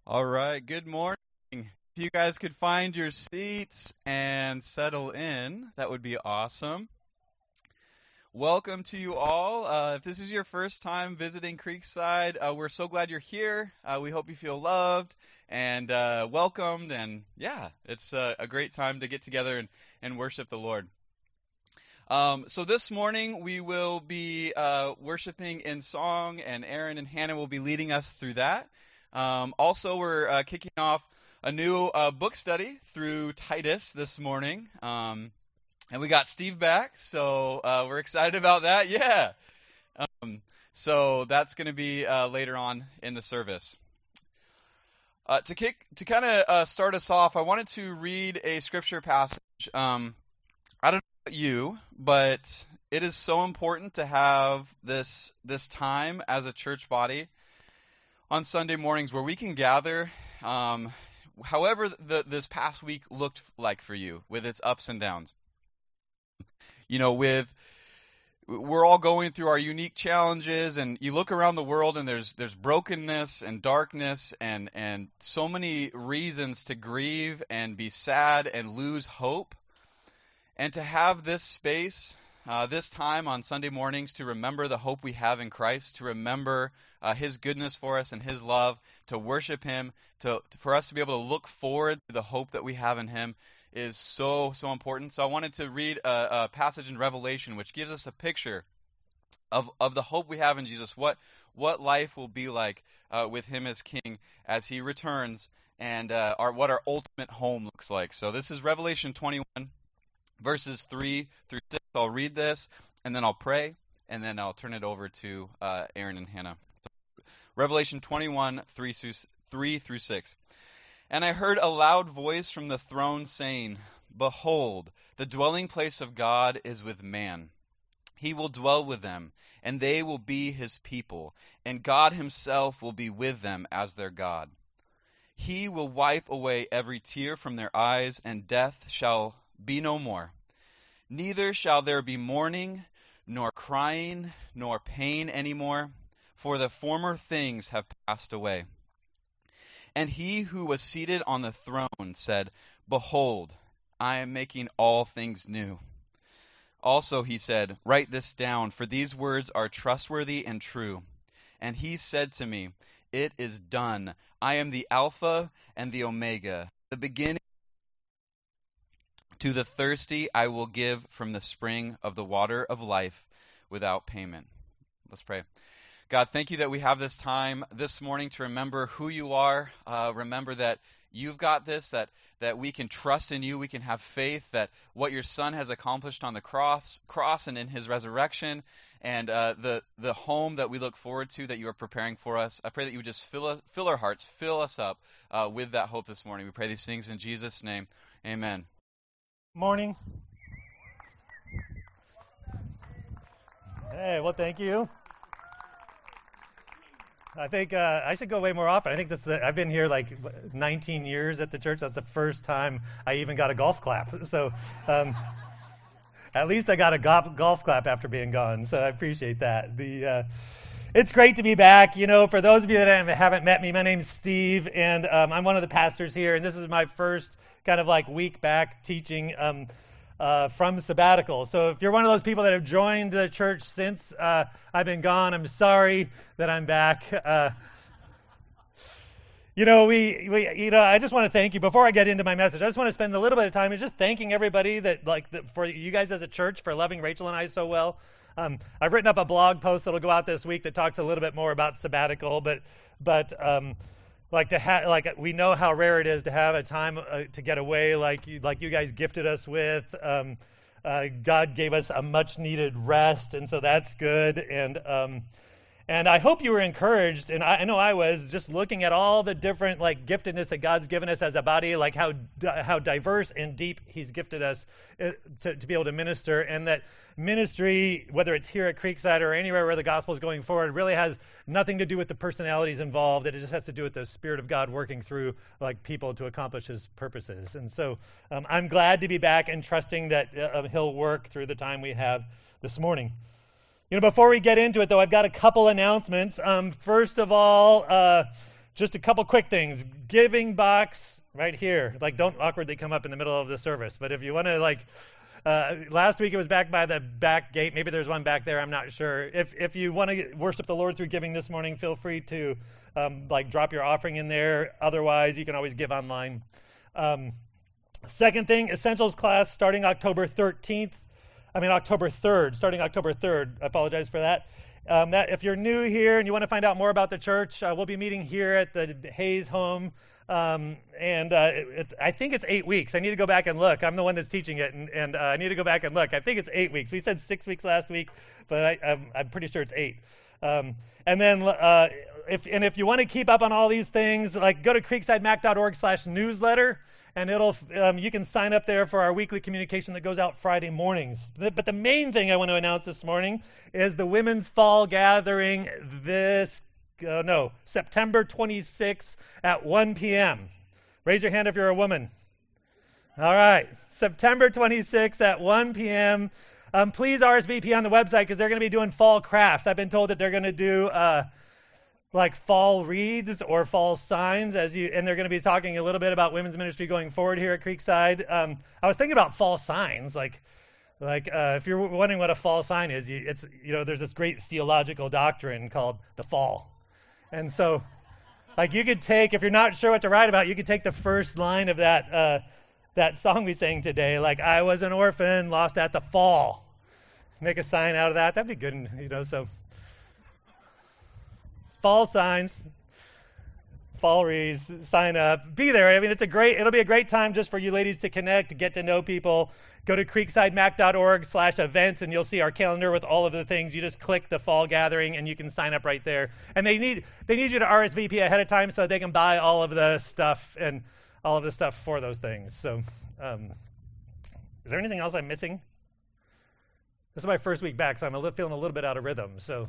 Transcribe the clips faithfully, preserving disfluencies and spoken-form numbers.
All right, good morning. If you guys could find your seats and settle in, that would be awesome. Welcome to you all. Uh, if this is your first time visiting Creekside, uh, we're so glad you're here. Uh, we hope you feel loved and uh, welcomed, and yeah, it's uh, a great time to get together and, and worship the Lord. Um, so this morning we will be uh, worshiping in song, and Aaron and Hannah will be leading us through that. Um, also, we're uh, kicking off a new uh, book study through Titus this morning, um, and we got Steve back, so uh, we're excited about that. Yeah, um, so that's going to be uh, later on in the service. Uh, to kick, to kind of uh, start us off, I wanted to read a scripture passage. Um, I don't know about you, but it is so important to have this this time as a church body on Sunday mornings where we can gather, um, however the, this past week looked like for you, with its ups and downs. You know, with we're all going through our unique challenges, and you look around the world, and there's there's brokenness and darkness, and and so many reasons to grieve and be sad and lose hope. And to have this space, uh, this time on Sunday mornings, to remember the hope we have in Christ, to remember Uh, His goodness for us and His love, to worship Him, to for us to be able to look forward to the hope that we have in Him is so, so important. So I wanted to read a, a passage in Revelation which gives us a picture of, of the hope we have in Jesus, what what life will be like uh, with Him as King as He returns, and uh, our, what our ultimate home looks like. So this is Revelation twenty-one, verses three through six. I'll read this, and then I'll pray, and then I'll turn it over to uh, Aaron and Hannah. Revelation twenty-one, three through six. And I heard a loud voice from the throne saying, "Behold, the dwelling place of God is with man. He will dwell with them, and they will be His people, and God Himself will be with them as their God. He will wipe away every tear from their eyes, and death shall be no more. Neither shall there be mourning, nor crying, nor pain any more, for the former things have passed away." And he who was seated on the throne said, "Behold, I am making all things new." Also he said, "Write this down, for these words are trustworthy and true." And he said to me, "It is done. I am the Alpha and the Omega, the beginning. To the thirsty I will give from the spring of the water of life without payment." Let's pray. God, thank you that we have this time this morning to remember who you are, uh, remember that you've got this, that, that we can trust in you, we can have faith that what your Son has accomplished on the cross, cross and in His resurrection, and uh, the, the home that we look forward to that you are preparing for us. I pray that you would just fill, us, fill our hearts, fill us up uh, with that hope this morning. We pray these things in Jesus' name. Amen. Morning. Hey, well, thank you. I think uh, I should go way more often. I think this. Uh, I've been here like nineteen years at the church. That's the first time I even got a golf clap. So um, at least I got a go- golf clap after being gone. So I appreciate that. The uh, it's great to be back. You know, for those of you that haven't met me, my name's Steve, and um, I'm one of the pastors here. And this is my first kind of like week back teaching Um, Uh, from sabbatical. So if you're one of those people that have joined the church since uh, I've been gone, I'm sorry that I'm back. Uh, you know, we, we, you know, I just want to thank you. Before I get into my message, I just want to spend a little bit of time just thanking everybody that, like, the, for you guys as a church for loving Rachel and I so well. Um, I've written up a blog post that'll go out this week that talks a little bit more about sabbatical, but, but. Um, Like to have, like we know how rare it is to have a time uh, to get away, like you, like you guys gifted us with. Um, uh, God gave us a much needed rest, and so that's good. And um, and I hope you were encouraged, and I, I know I was, just looking at all the different like giftedness that God's given us as a body, like how how diverse and deep He's gifted us uh, to to be able to minister, and that ministry, whether it's here at Creekside or anywhere where the gospel is going forward, really has nothing to do with the personalities involved. It just has to do with the Spirit of God working through like people to accomplish His purposes. And so um, I'm glad to be back and trusting that uh, He'll work through the time we have this morning. You know, before we get into it, though, I've got a couple announcements. Um, first of all, uh, just a couple quick things. Giving box right here. Like, don't awkwardly come up in the middle of the service. But if you want to, like, uh, last week it was back by the back gate. Maybe there's one back there. I'm not sure. If if you want to worship the Lord through giving this morning, feel free to, um, like, drop your offering in there. Otherwise, you can always give online. Um, second thing, Essentials class starting October thirteenth. I mean, October third, starting October third. I apologize for that. Um, that if you're new here and you want to find out more about the church, uh, we'll be meeting here at the Hayes home, um, and uh, it, it, I think it's eight weeks. I need to go back and look. I'm the one that's teaching it, and, and uh, I need to go back and look. I think it's eight weeks. We said six weeks last week, but I, I'm, I'm pretty sure it's eight. Um, and then uh, if and if you want to keep up on all these things, like go to creeksidemac.org slash newsletter, and it'll um, you can sign up there for our weekly communication that goes out Friday mornings. But the main thing I want to announce this morning is the Women's Fall Gathering this, uh, no, September twenty-sixth at one p.m. Raise your hand if you're a woman. All right, September twenty-sixth at one p.m. Um, please R S V P on the website because they're going to be doing fall crafts. I've been told that they're going to do uh, like fall wreaths or fall signs, as you, and they're going to be talking a little bit about women's ministry going forward here at Creekside. Um, I was thinking about fall signs, like, like uh, if you're wondering what a fall sign is, you, it's you know there's this great theological doctrine called the fall, and so like you could take, if you're not sure what to write about, you could take the first line of that. Uh, That song we sang today, like, I was an orphan, lost at the fall. Make a sign out of that. That'd be good, you know, so. Fall signs, fall wreaths, sign up, be there. I mean, it's a great, it'll be a great time just for you ladies to connect, to get to know people. Go to creeksidemac.org slash events, and you'll see our calendar with all of the things. You just click the fall gathering, and you can sign up right there. And they need, they need you to R S V P ahead of time so they can buy all of the stuff and all of the stuff for those things. So um, is there anything else I'm missing? This is my first week back, so I'm a li- feeling a little bit out of rhythm. So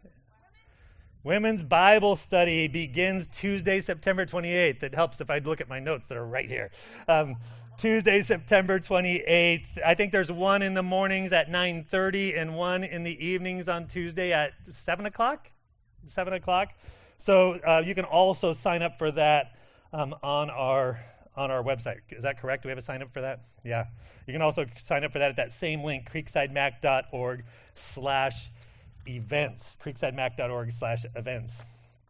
Women's Bible Study begins Tuesday, September twenty-eighth. It helps if I look at my notes that are right here. Um, Tuesday, September twenty-eighth. I think there's one in the mornings at nine thirty and one in the evenings on Tuesday at seven o'clock. seven o'clock. So uh, you can also sign up for that Um, on our on our website. Is that correct? Do we have a sign up for that? Yeah. You can also sign up for that at that same link, creeksidemac.org slash events. creeksidemac.org slash events.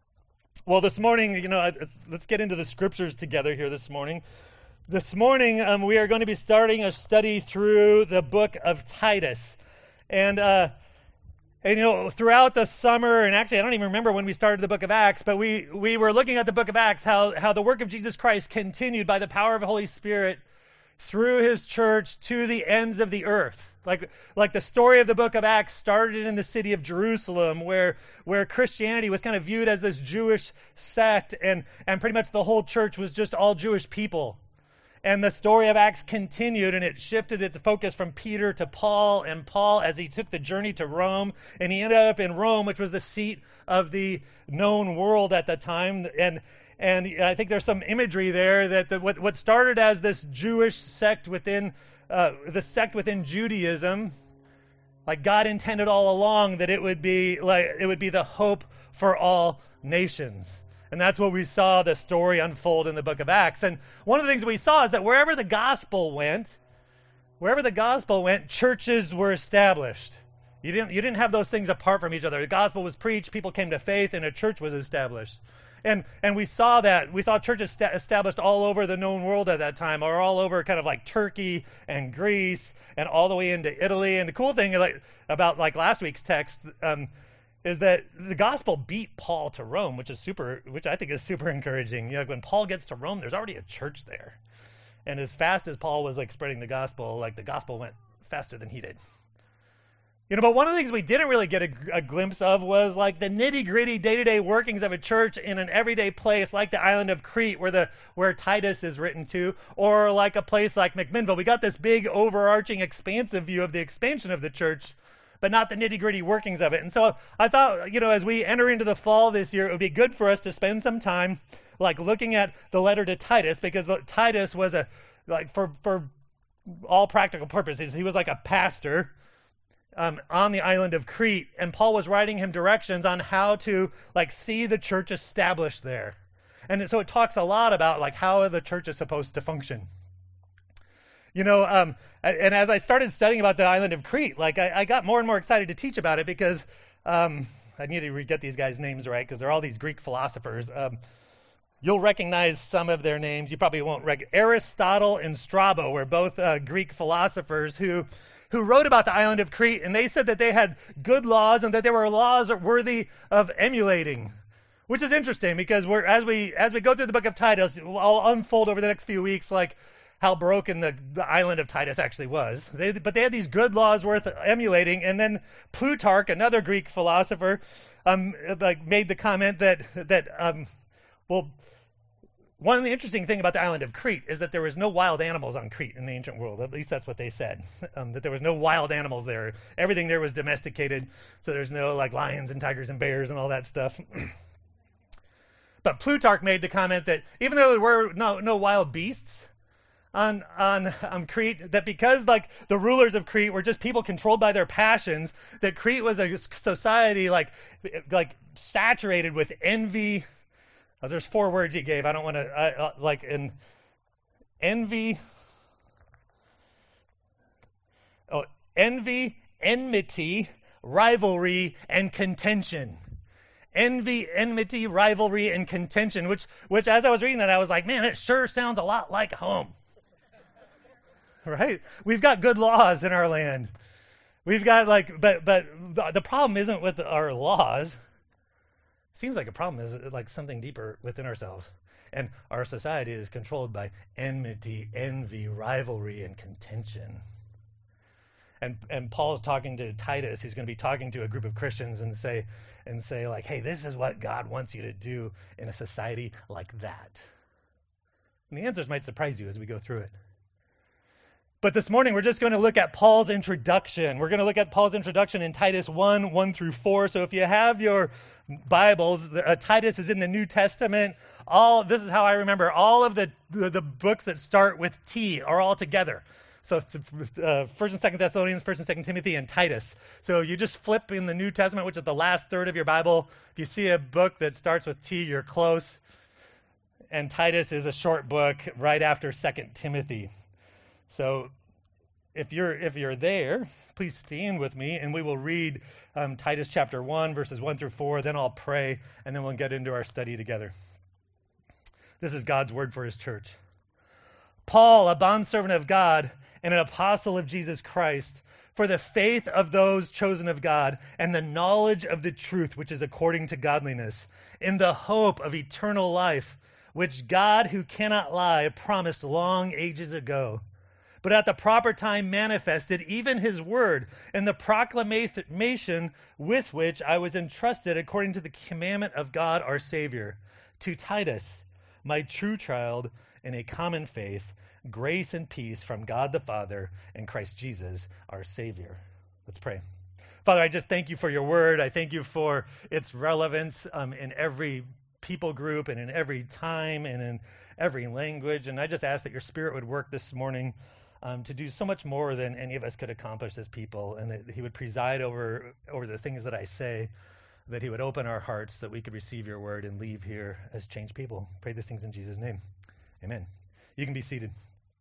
Well, this morning, you know, let's, let's get into the scriptures together here this morning. This morning, um, we are going to be starting a study through the book of Titus. And uh And, you know, throughout the summer, and actually I don't even remember when we started the book of Acts, but we, we were looking at the book of Acts, how, how the work of Jesus Christ continued by the power of the Holy Spirit through his church to the ends of the earth. Like, like the story of the book of Acts started in the city of Jerusalem, where, where Christianity was kind of viewed as this Jewish sect, and, and pretty much the whole church was just all Jewish people. And the story of Acts continued, and it shifted its focus from Peter to Paul, and Paul as he took the journey to Rome, and he ended up in Rome, which was the seat of the known world at the time. And and I think there's some imagery there that the, what what started as this Jewish sect within uh, the sect within Judaism, like God intended all along that it would be like it would be the hope for all nations. And that's what we saw the story unfold in the book of Acts. And one of the things we saw is that wherever the gospel went, wherever the gospel went, churches were established. You didn't, you didn't have those things apart from each other. The gospel was preached, people came to faith, and a church was established. And and we saw that. We saw churches sta- established all over the known world at that time, or all over kind of like Turkey and Greece and all the way into Italy. And the cool thing like, about like last week's text, um, is that the gospel beat Paul to Rome, which is super, which I think is super encouraging. You know, when Paul gets to Rome, there's already a church there. And as fast as Paul was like spreading the gospel, like the gospel went faster than he did. You know, but one of the things we didn't really get a, a glimpse of was like the nitty-gritty day-to-day workings of a church in an everyday place like the island of Crete, where the where Titus is written to, or like a place like McMinnville. We got this big, overarching, expansive view of the expansion of the church, but not the nitty-gritty workings of it. And so I thought, you know, as we enter into the fall this year, it would be good for us to spend some time, like, looking at the letter to Titus, because Titus was a, like, for for all practical purposes, he was like a pastor um, on the island of Crete, and Paul was writing him directions on how to, like, see the church established there. And so it talks a lot about like how the church is supposed to function. You know, um, and as I started studying about the island of Crete, like I, I got more and more excited to teach about it because um, I need to get these guys' names right because they're all these Greek philosophers. Um, you'll recognize some of their names. You probably won't recognize. Aristotle and Strabo were both uh, Greek philosophers who who wrote about the island of Crete, and they said that they had good laws and that they were laws worthy of emulating. Which is interesting because we're as we as we go through the book of Titus, I'll unfold over the next few weeks like how broken the, the island of Titus actually was. They, but they had these good laws worth emulating, and then Plutarch, another Greek philosopher, um, like made the comment that that um, well, one of the interesting thing about the island of Crete is that there was no wild animals on Crete in the ancient world. At least that's what they said. Um, that there was no wild animals there. Everything there was domesticated, so there's no like lions and tigers and bears and all that stuff. But Plutarch made the comment that even though there were no, no wild beasts on on um, Crete, that because like the rulers of Crete were just people controlled by their passions, that Crete was a society like like saturated with envy. Oh, there's four words he gave. I don't want to uh, uh, like in envy. Oh, envy, enmity, rivalry, and contention. Envy, enmity, rivalry, and contention, which, which as I was reading that, I was like, man, it sure sounds a lot like home. Right? We've got good laws in our land. We've got like, but but the problem isn't with our laws. Seems like a problem is like something deeper within ourselves. And our society is controlled by enmity, envy, rivalry, and contention. And and Paul's talking to Titus, who's going to be talking to a group of Christians and say, and say like, hey, this is what God wants you to do in a society like that. And the answers might surprise you as we go through it. But this morning, we're just going to look at Paul's introduction. We're going to look at Paul's introduction in Titus one, one through four. So if you have your Bibles, uh, Titus is in the New Testament. All this is how I remember. All of the, the, the books that start with T are all together. So uh, First and Second Thessalonians, First and Second Timothy, and Titus. So you just flip in the New Testament, which is the last third of your Bible. If you see a book that starts with T, you're close. And Titus is a short book right after Second Timothy. So if you're if you're there, please stand with me, and we will read um, Titus chapter one, verses one through four. Then I'll pray, and then we'll get into our study together. This is God's word for his church. Paul, a bondservant of God and an apostle of Jesus Christ, for the faith of those chosen of God and the knowledge of the truth which is according to godliness, in the hope of eternal life, which God, who cannot lie, promised long ages ago, but at the proper time manifested even his word and the proclamation with which I was entrusted according to the commandment of God our Savior. To Titus, my true child in a common faith, grace and peace from God the Father and Christ Jesus our Savior. Let's pray. Father, I just thank you for your word. I thank you for its relevance um, in every people group and in every time and in every language. And I just ask that your Spirit would work this morning Um, to do so much more than any of us could accomplish as people, and that he would preside over over the things that I say, that he would open our hearts, that we could receive your word and leave here as changed people. Pray these things in Jesus' name. Amen. You can be seated.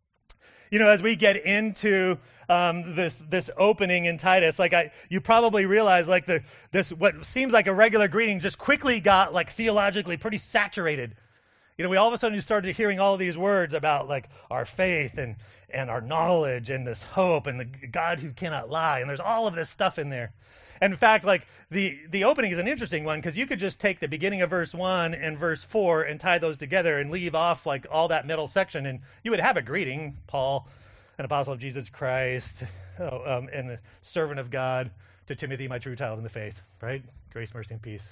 You know, as we get into um, this this opening in Titus, like I, you probably realize, like the this what seems like a regular greeting just quickly got like theologically pretty saturated. You know, we all of a sudden started hearing all these words about like our faith and and our knowledge and this hope and the God who cannot lie. And there's all of this stuff in there. And in fact, like the, the opening is an interesting one because you could just take the beginning of verse one and verse four and tie those together and leave off like all that middle section. And you would have a greeting, Paul, an apostle of Jesus Christ, oh, um, and a servant of God, to Timothy, my true child in the faith, right? Grace, mercy, and peace.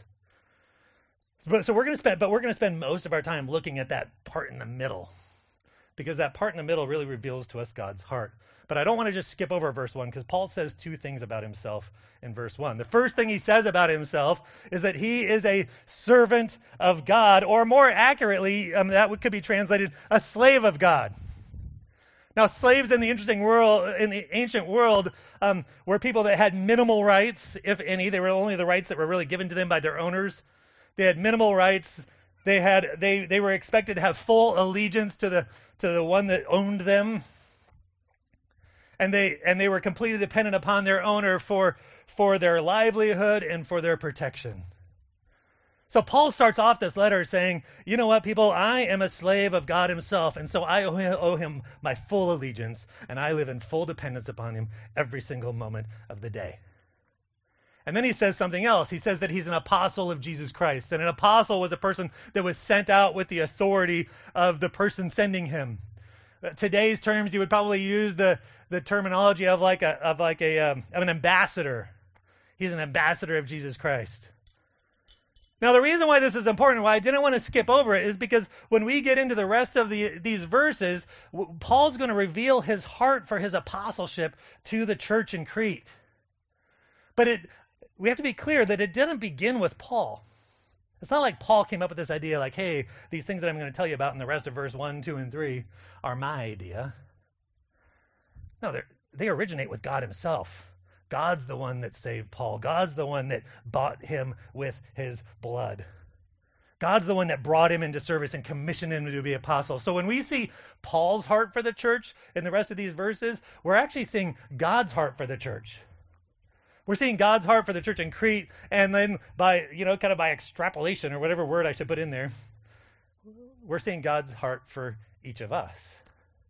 But so we're going to spend, but we're going to spend most of our time looking at that part in the middle, because that part in the middle really reveals to us God's heart. But I don't want to just skip over verse one, because Paul says two things about himself in verse one. The first thing he says about himself is that he is a servant of God, or more accurately, um, that could be translated a slave of God. Now, slaves in the interesting world, in the ancient world, um, were people that had minimal rights, if any. They were only the rights that were really given to them by their owners. They had minimal rights. They had they they were expected to have full allegiance to the to the one that owned them. And they and they were completely dependent upon their owner for for their livelihood and for their protection. So Paul starts off this letter saying, you know what, people, I am a slave of God himself, and so I owe him my full allegiance, and I live in full dependence upon him every single moment of the day. And then he says something else. He says that he's an apostle of Jesus Christ, and an apostle was a person that was sent out with the authority of the person sending him. Today's terms, you would probably use the, the terminology of like a of like a um, of an ambassador. He's an ambassador of Jesus Christ. Now, the reason why this is important, why I didn't want to skip over it, is because when we get into the rest of the these verses, w- Paul's going to reveal his heart for his apostleship to the church in Crete. But it we have to be clear that it didn't begin with Paul. It's not like Paul came up with this idea like, hey, these things that I'm going to tell you about in the rest of verse one, two, and three are my idea. No, they originate with God himself. God's the one that saved Paul. God's the one that bought him with his blood. God's the one that brought him into service and commissioned him to be apostle. So when we see Paul's heart for the church in the rest of these verses, we're actually seeing God's heart for the church. We're seeing God's heart for the church in Crete, and then by, you know, kind of by extrapolation or whatever word I should put in there, we're seeing God's heart for each of us.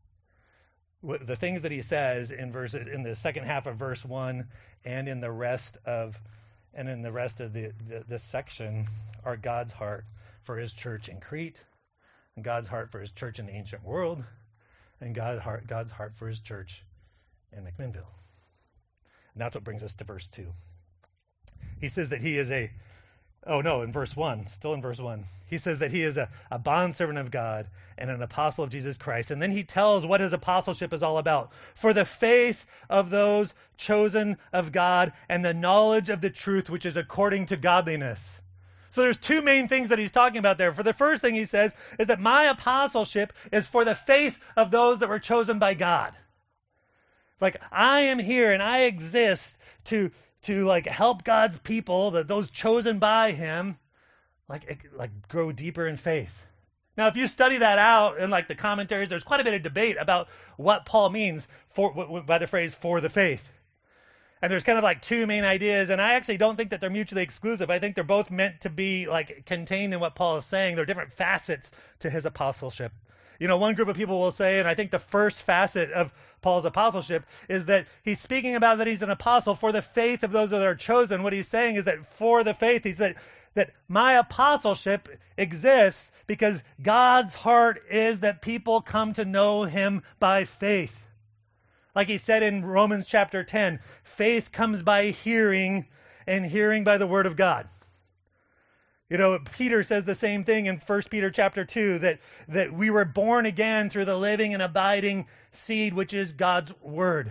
The things that he says in verse in the second half of verse one and in the rest of and in the rest of the, the this section are God's heart for his church in Crete, and God's heart for his church in the ancient world, and God heart God's heart for his church in McMinnville. And that's what brings us to verse two. He says that he is a Oh, no, in verse one, still in verse one. He says that he is a, a bondservant of God and an apostle of Jesus Christ. And then he tells what his apostleship is all about. For the faith of those chosen of God and the knowledge of the truth, which is according to godliness. So there's two main things that he's talking about there. For the first thing he says is that my apostleship is for the faith of those that were chosen by God. Like, I am here and I exist to... to like help God's people, that those chosen by him, like like grow deeper in faith. Now, if you study that out in like the commentaries, there's quite a bit of debate about what Paul means for w- w- by the phrase "for the faith." And there's kind of like two main ideas, and I actually don't think that they're mutually exclusive. I think they're both meant to be like contained in what Paul is saying. They're different facets to his apostleship. You know, one group of people will say, and I think the first facet of Paul's apostleship is that he's speaking about that he's an apostle for the faith of those that are chosen. What he's saying is that for the faith, he's that, that my apostleship exists because God's heart is that people come to know him by faith. Like he said in Romans chapter ten, faith comes by hearing, and hearing by the word of God. You know, Peter says the same thing in First Peter chapter two, that, that we were born again through the living and abiding seed, which is God's word.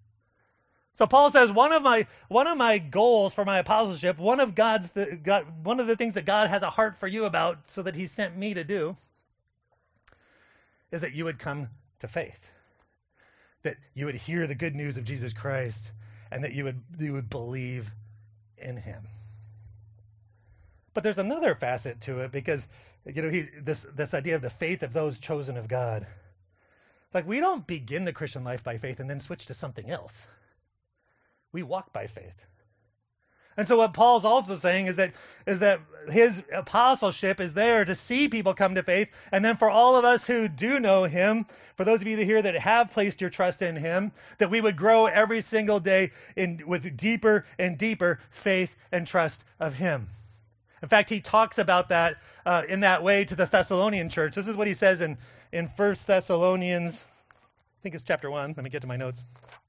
So Paul says one of my one of my goals for my apostleship, one of God's the, God, one of the things that God has a heart for you about, so that he sent me to do, is that you would come to faith, that you would hear the good news of Jesus Christ, and that you would you would believe in him. But there's another facet to it, because, you know, he, this this idea of the faith of those chosen of God. It's like we don't begin the Christian life by faith and then switch to something else. We walk by faith. And so what Paul's also saying is that is that his apostleship is there to see people come to faith, and then for all of us who do know him, for those of you here that have placed your trust in him, that we would grow every single day in with deeper and deeper faith and trust of him. In fact, he talks about that uh, in that way to the Thessalonian church. This is what he says in, in First Thessalonians, I think it's chapter one. Let me get to my notes.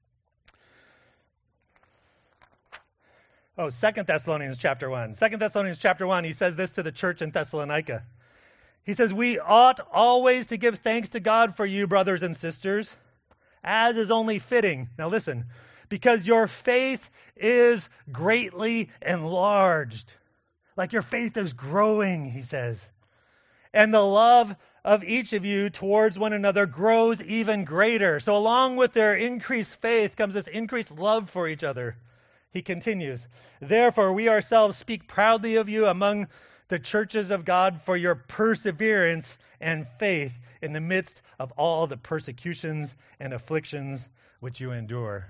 Oh, Second Thessalonians chapter one. Second Thessalonians chapter one, he says this to the church in Thessalonica. He says, we ought always to give thanks to God for you, brothers and sisters, as is only fitting. Now listen, because your faith is greatly enlarged. Like your faith is growing, he says. And the love of each of you towards one another grows even greater. So along with their increased faith comes this increased love for each other. He continues, therefore we ourselves speak proudly of you among the churches of God for your perseverance and faith in the midst of all the persecutions and afflictions which you endure.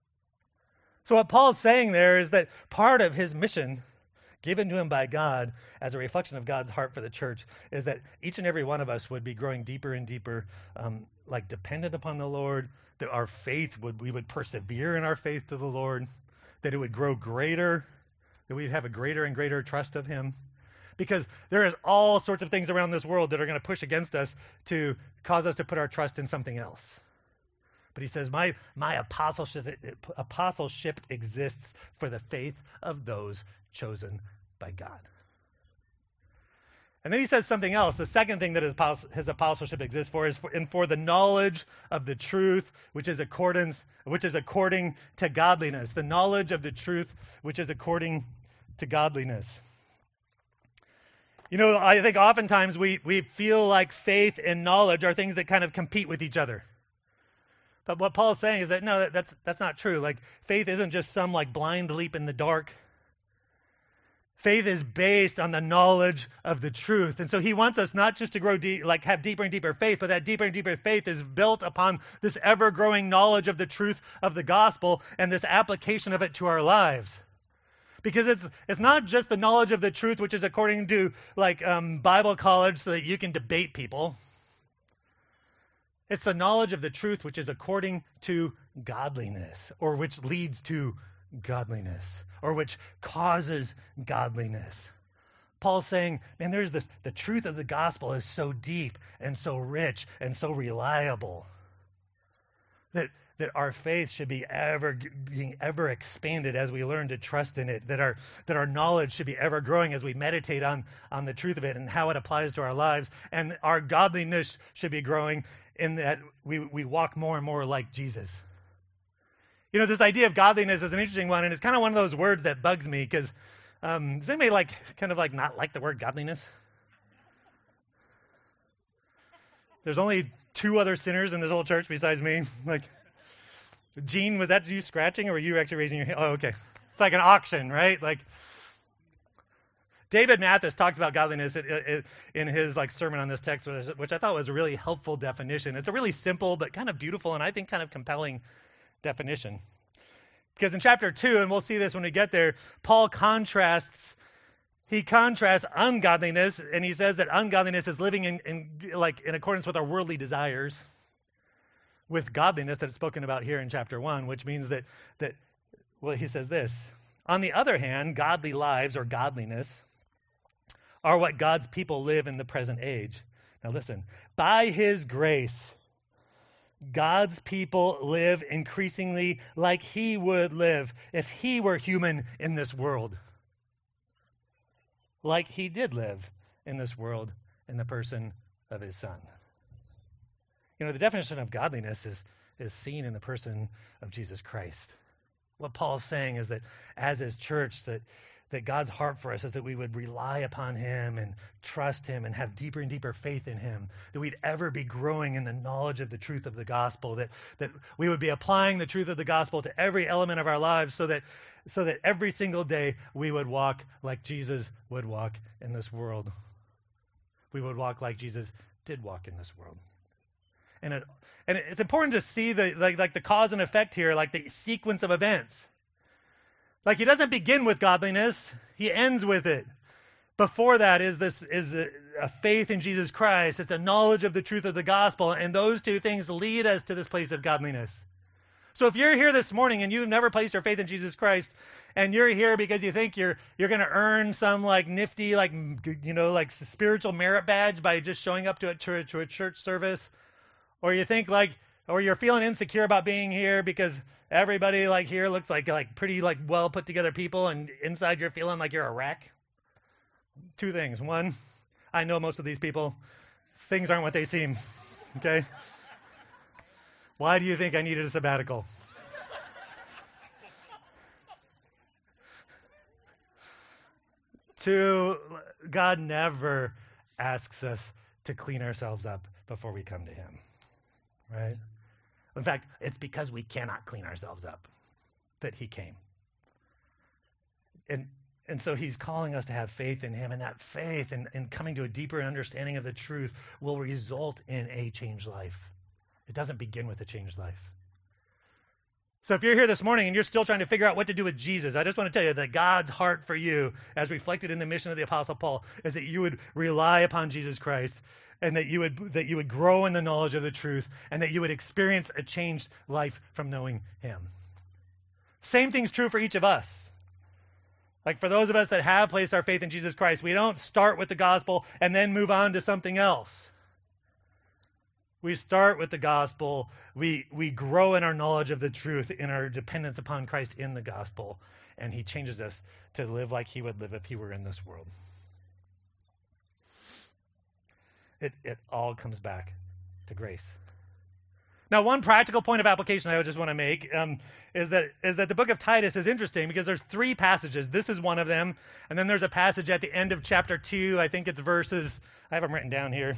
So what Paul's saying there is that part of his mission given to him by God as a reflection of God's heart for the church is that each and every one of us would be growing deeper and deeper, um, like dependent upon the Lord, that our faith would, we would persevere in our faith to the Lord, that it would grow greater, that we'd have a greater and greater trust of him. Because there is all sorts of things around this world that are going to push against us to cause us to put our trust in something else. But he says, my, my apostleship, apostleship exists for the faith of those chosen by God. And then he says something else. The second thing that his, his apostleship exists for is for, and for the knowledge of the truth, which is accordance, which is according to godliness. The knowledge of the truth, which is according to godliness. You know, I think oftentimes we, we feel like faith and knowledge are things that kind of compete with each other. But what Paul's saying is that, no, that, that's that's not true. Like, faith isn't just some, like, blind leap in the dark. Faith is based on the knowledge of the truth. And so he wants us not just to grow deep, like have deeper and deeper faith, but that deeper and deeper faith is built upon this ever-growing knowledge of the truth of the gospel and this application of it to our lives. Because it's it's not just the knowledge of the truth, which is according to like um, Bible college so that you can debate people. It's the knowledge of the truth, which is according to godliness, or which leads to godliness, or which causes godliness. Paul's saying, man, there's this, the truth of the gospel is so deep and so rich and so reliable that that our faith should be ever being ever expanded as we learn to trust in it, that our that our knowledge should be ever growing as we meditate on, on the truth of it and how it applies to our lives, and our godliness should be growing in that we, we walk more and more like Jesus. You know, this idea of godliness is an interesting one, and it's kind of one of those words that bugs me, because um, does anybody like kind of like not like the word godliness? There's only two other sinners in this whole church besides me. Like, Gene, was that you scratching, or were you actually raising your hand? Oh, okay. It's like an auction, right? Like, David Mathis talks about godliness in his like sermon on this text, which I thought was a really helpful definition. It's a really simple but kind of beautiful and I think kind of compelling definition. Because in chapter two, and we'll see this when we get there, Paul contrasts he contrasts ungodliness, and he says that ungodliness is living in, in like in accordance with our worldly desires, with godliness that's spoken about here in chapter one, which means that, that, well, he says this, on the other hand, godly lives or godliness are what God's people live in the present age. Now listen, by his grace, God's people live increasingly like he would live if he were human in this world. Like he did live in this world in the person of his son. You know, the definition of godliness is, is seen in the person of Jesus Christ. What Paul's saying is that as his church, that, that God's heart for us is that we would rely upon him and trust him and have deeper and deeper faith in him, that we'd ever be growing in the knowledge of the truth of the gospel, that, that we would be applying the truth of the gospel to every element of our lives so that, so that every single day we would walk like Jesus would walk in this world. We would walk like Jesus did walk in this world. And it, and it's important to see the like, like the cause and effect here, like the sequence of events. Like he doesn't begin with godliness; he ends with it. Before that is this is a, a faith in Jesus Christ. It's a knowledge of the truth of the gospel, and those two things lead us to this place of godliness. So if you're here this morning and you've never placed your faith in Jesus Christ, and you're here because you think you're you're going to earn some like nifty like you know like spiritual merit badge by just showing up to a, to a, to a church service. Or you think like, or you're feeling insecure about being here because everybody like here looks like like pretty like well put together people, and inside you're feeling like you're a wreck. Two things. One, I know most of these people. Things aren't what they seem. Okay? Why do you think I needed a sabbatical? Two, God never asks us to clean ourselves up before we come to him. Right? In fact, it's because we cannot clean ourselves up that he came. And And so he's calling us to have faith in him, and that faith and, and coming to a deeper understanding of the truth will result in a changed life. It doesn't begin with a changed life. So if you're here this morning and you're still trying to figure out what to do with Jesus, I just want to tell you that God's heart for you, as reflected in the mission of the Apostle Paul, is that you would rely upon Jesus Christ, and that you would that you would grow in the knowledge of the truth, and that you would experience a changed life from knowing him. Same thing's true for each of us. Like for those of us that have placed our faith in Jesus Christ, we don't start with the gospel and then move on to something else. We start with the gospel. We we grow in our knowledge of the truth, in our dependence upon Christ in the gospel, and he changes us to live like he would live if he were in this world. It it all comes back to grace. Now, one practical point of application I just want to make um, is that is that the book of Titus is interesting because there's three passages. This is one of them, and then there's a passage at the end of chapter two. I think it's verses, I have them written down here.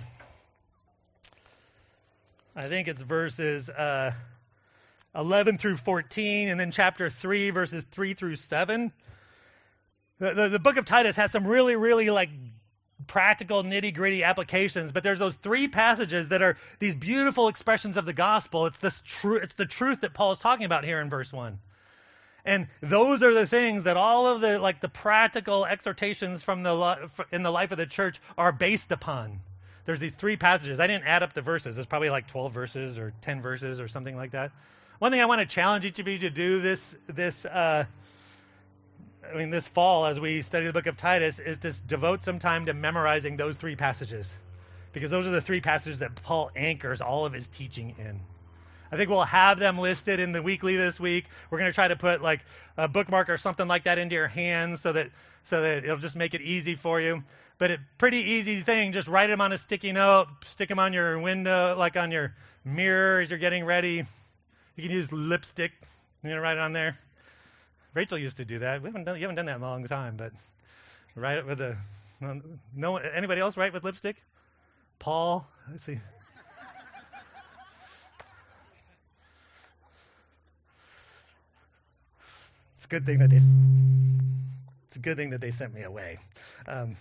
I think it's verses uh, eleven through fourteen, and then chapter three, verses three through seven. The, the, the book of Titus has some really, really like practical nitty-gritty applications, but there's those three passages that are these beautiful expressions of the gospel. It's this true it's the truth that Paul is talking about here in verse one. And those are the things that all of the like the practical exhortations from the in the life of the church are based upon. There's these three passages. I didn't add up the verses. There's probably like twelve verses or ten verses or something like that. One thing I want to challenge each of you to do this this uh I mean, this fall, as we study the book of Titus, is to devote some time to memorizing those three passages, because those are the three passages that Paul anchors all of his teaching in. I think we'll have them listed in the weekly this week. We're going to try to put like a bookmark or something like that into your hands so that so that it'll just make it easy for you. But a pretty easy thing, just write them on a sticky note, stick them on your window, like on your mirror as you're getting ready. You can use lipstick. You're going to write it on there. Rachel used to do that. We haven't done, you haven't done that in a long time, but write it with a, no one, anybody else write with lipstick? Paul, let's see. It's a good thing that they, it's a good thing that they sent me away. Um,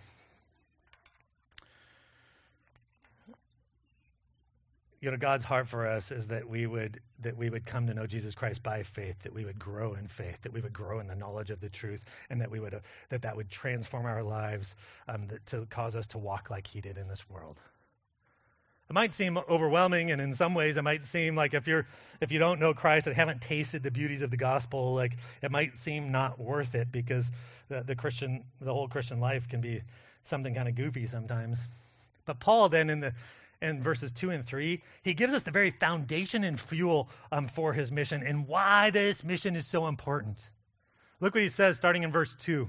You know, God's heart for us is that we would that we would come to know Jesus Christ by faith, that we would grow in faith, that we would grow in the knowledge of the truth, and that we would uh, that that would transform our lives um, that, to cause us to walk like He did in this world. It might seem overwhelming, and in some ways, it might seem like if you're if you don't know Christ and haven't tasted the beauties of the gospel, like it might seem not worth it, because the, the Christian the whole Christian life can be something kind of goofy sometimes. But Paul then in the in verses two and three, he gives us the very foundation and fuel um, for his mission and why this mission is so important. Look what he says starting in verse two.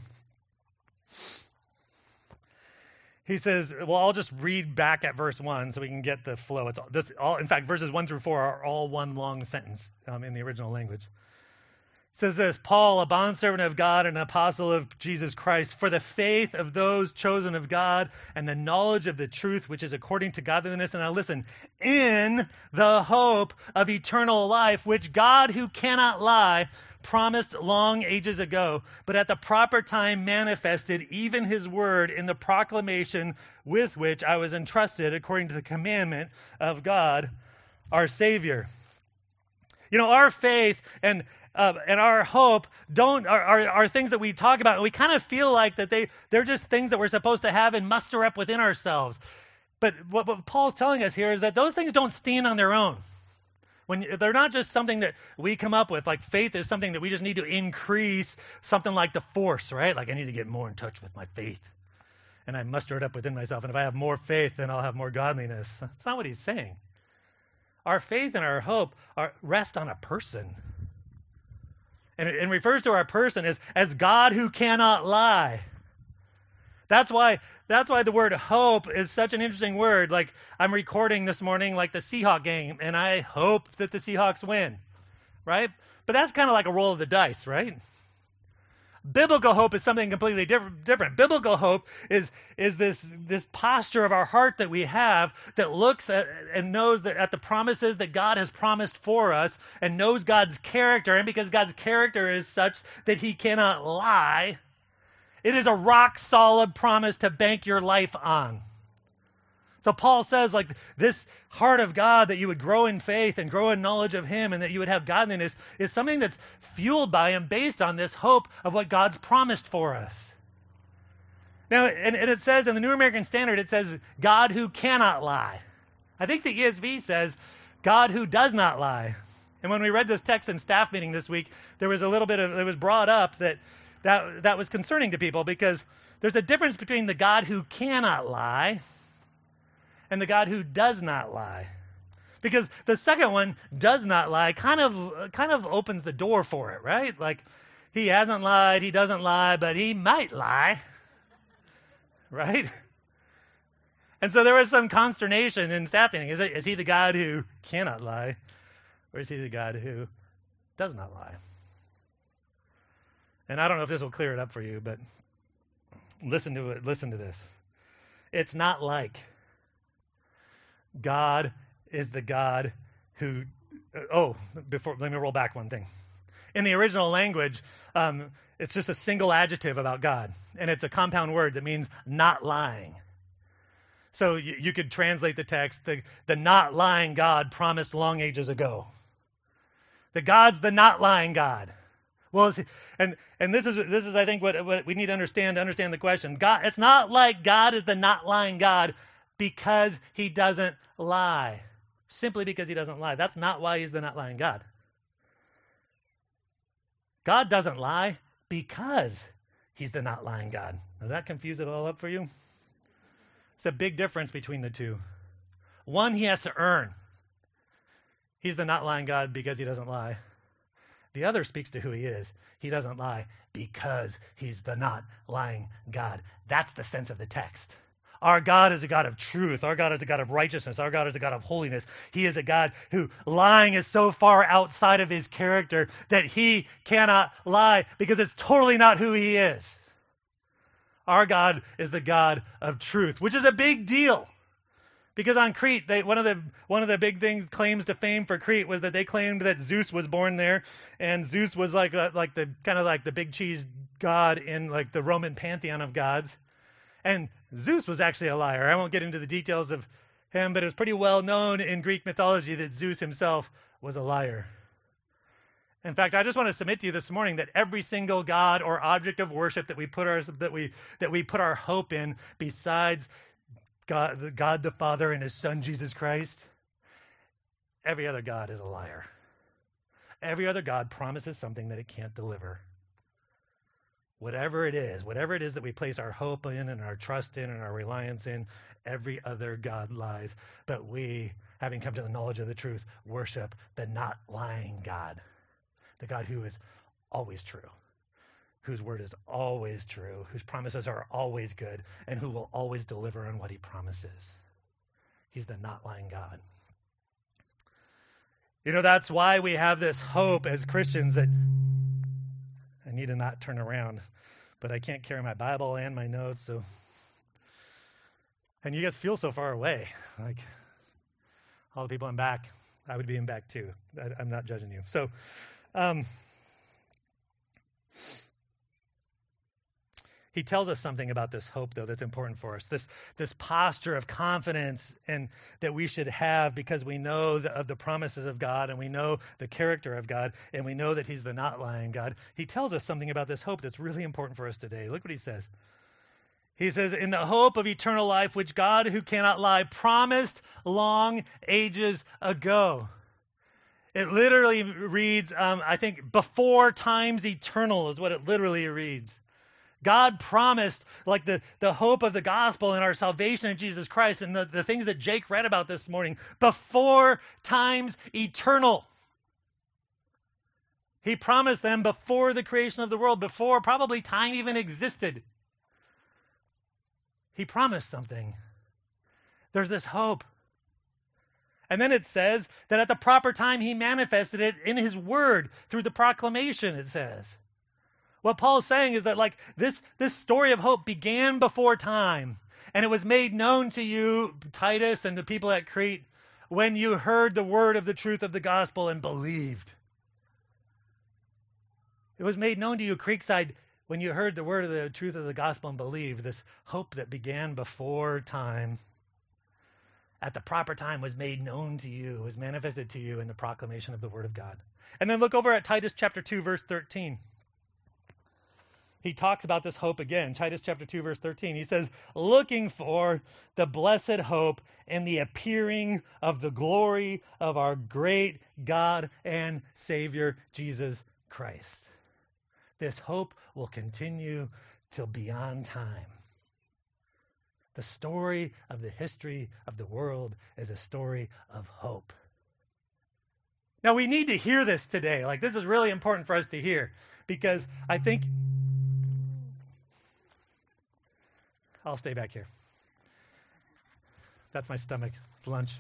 He says, well, I'll just read back at verse one so we can get the flow. It's all, this, all, in fact, verses one through four are all one long sentence um, in the original language. It says this: Paul, a bondservant of God and an apostle of Jesus Christ, for the faith of those chosen of God and the knowledge of the truth which is according to godliness. And now listen, in the hope of eternal life, which God, who cannot lie, promised long ages ago, but at the proper time manifested even his word in the proclamation with which I was entrusted according to the commandment of God, our Savior. You know, our faith and Uh, and our hope don't are, are, are things that we talk about, and we kind of feel like that they, they're just things that we're supposed to have and muster up within ourselves. But what, what Paul's telling us here is that those things don't stand on their own. When they're not just something that we come up with, like faith is something that we just need to increase, something like the force, right? Like I need to get more in touch with my faith, and I muster it up within myself. And if I have more faith, then I'll have more godliness. That's not what he's saying. Our faith and our hope are rest on a person. And it, it refers to our person as, as God who cannot lie. That's why that's why the word hope is such an interesting word. Like I'm recording this morning like the Seahawk game, and I hope that the Seahawks win, right? But that's kind of like a roll of the dice, right? Biblical hope is something completely different. different. Biblical hope is, is this, this posture of our heart that we have that looks at and knows that at the promises that God has promised for us and knows God's character. And because God's character is such that he cannot lie, It is a rock solid promise to bank your life on. So Paul says, like, this heart of God, that you would grow in faith and grow in knowledge of him and that you would have godliness, is something that's fueled by and based on this hope of what God's promised for us. Now, and, and it says in the New American Standard, it says, God who cannot lie. I think the E S V says, God who does not lie. And when we read this text in staff meeting this week, there was a little bit of, it was brought up that that, that was concerning to people, because there's a difference between the God who cannot lie and the God who does not lie. Because the second one, does not lie, kind of kind of opens the door for it, right? Like, he hasn't lied, he doesn't lie, but he might lie, right? And so there was some consternation in staff meeting. Is, it, is he the God who cannot lie, or is he the God who does not lie? And I don't know if this will clear it up for you, but listen to it. Listen to this. It's not like God is the God who, uh, oh, before, let me roll back one thing. In the original language, um, it's just a single adjective about God, and it's a compound word that means not lying. So you, you could translate the text, the, the not lying God promised long ages ago. The God's the not lying God. Well, is he, and and this is this is I think what what we need to understand to understand the question. God, it's not like God is the not lying God because he doesn't lie. Simply because he doesn't lie. That's not why he's the not lying God. God doesn't lie because he's the not lying God. Does that confuse it all up for you? It's a big difference between the two. One, he has to earn. He's the not lying God because he doesn't lie. The other speaks to who he is. He doesn't lie because he's the not lying God. That's the sense of the text. Our God is a God of truth. Our God is a God of righteousness. Our God is a God of holiness. He is a God who lying is so far outside of his character that he cannot lie because it's totally not who he is. Our God is the God of truth, which is a big deal. Because on Crete, they, one of the one of the big things claims to fame for Crete was that they claimed that Zeus was born there, and Zeus was like a, like the kind of like the big cheese god in like the Roman pantheon of gods, and Zeus was actually a liar. I won't get into the details of him, but it was pretty well known in Greek mythology that Zeus himself was a liar. In fact, I just want to submit to you this morning that every single god or object of worship that we put our that we that we put our hope in, besides God, God the Father and his Son, Jesus Christ, every other God is a liar. Every other God promises something that it can't deliver. Whatever it is, whatever it is that we place our hope in and our trust in and our reliance in, every other God lies. But we, having come to the knowledge of the truth, worship the not lying God, the God who is always true, whose word is always true, whose promises are always good, and who will always deliver on what he promises. He's the not lying God. You know, that's why we have this hope as Christians that I need to not turn around, but I can't carry my Bible and my notes, so. And you guys feel so far away. Like, all the people in back, I would be in back too. I, I'm not judging you. So, um, he tells us something about this hope, though, that's important for us. This this posture of confidence and that we should have because we know the, of the promises of God and we know the character of God and we know that he's the not lying God. He tells us something about this hope that's really important for us today. Look what he says. He says, in the hope of eternal life, which God, who cannot lie, promised long ages ago. It literally reads, um, I think, before times eternal is what it literally reads. God promised, like the, the hope of the gospel and our salvation in Jesus Christ and the, the things that Jake read about this morning, before times eternal. He promised them before the creation of the world, before probably time even existed. He promised something. There's this hope. And then it says that at the proper time he manifested it in his word through the proclamation, it says. What Paul's saying is that like this, this story of hope began before time, and it was made known to you, Titus, and the people at Crete, when you heard the word of the truth of the gospel and believed. It was made known to you, Creekside, when you heard the word of the truth of the gospel and believed, this hope that began before time, at the proper time was made known to you, was manifested to you in the proclamation of the word of God. And then look over at Titus chapter two, verse thirteen. He talks about this hope again. Titus chapter two, verse thirteen. He says, looking for the blessed hope and the appearing of the glory of our great God and Savior, Jesus Christ. This hope will continue till beyond time. The story of the history of the world is a story of hope. Now, we need to hear this today. Like, this is really important for us to hear, because I think... I'll stay back here. That's my stomach. It's lunch.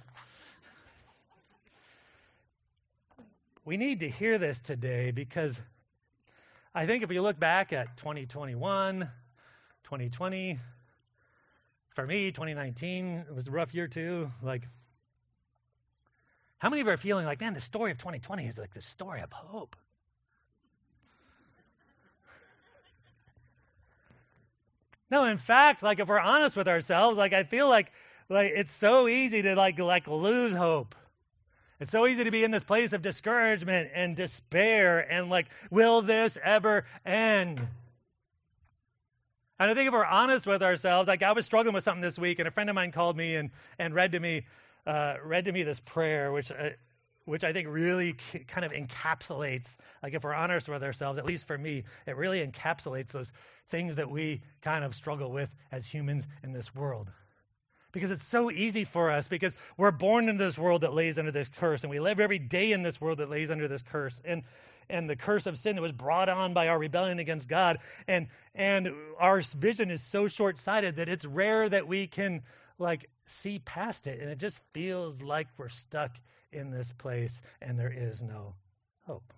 We need to hear this today, because I think if you look back at twenty twenty-one, twenty twenty, for me, twenty nineteen, it was a rough year too. Like, how many of you are feeling like, man, the story of twenty twenty is like the story of hope? No, in fact, like if we're honest with ourselves, like I feel like like it's so easy to like like lose hope. It's so easy to be in this place of discouragement and despair and like, will this ever end? And I think if we're honest with ourselves, like I was struggling with something this week, and a friend of mine called me and and read to me uh, read to me this prayer, which uh, which I think really c- kind of encapsulates, like if we're honest with ourselves, at least for me, it really encapsulates those things that we kind of struggle with as humans in this world. Because it's so easy for us, because we're born into this world that lays under this curse, and we live every day in this world that lays under this curse, and and the curse of sin that was brought on by our rebellion against God, and and our vision is so short-sighted that it's rare that we can like see past it, and it just feels like we're stuck in this place, and there is no hope.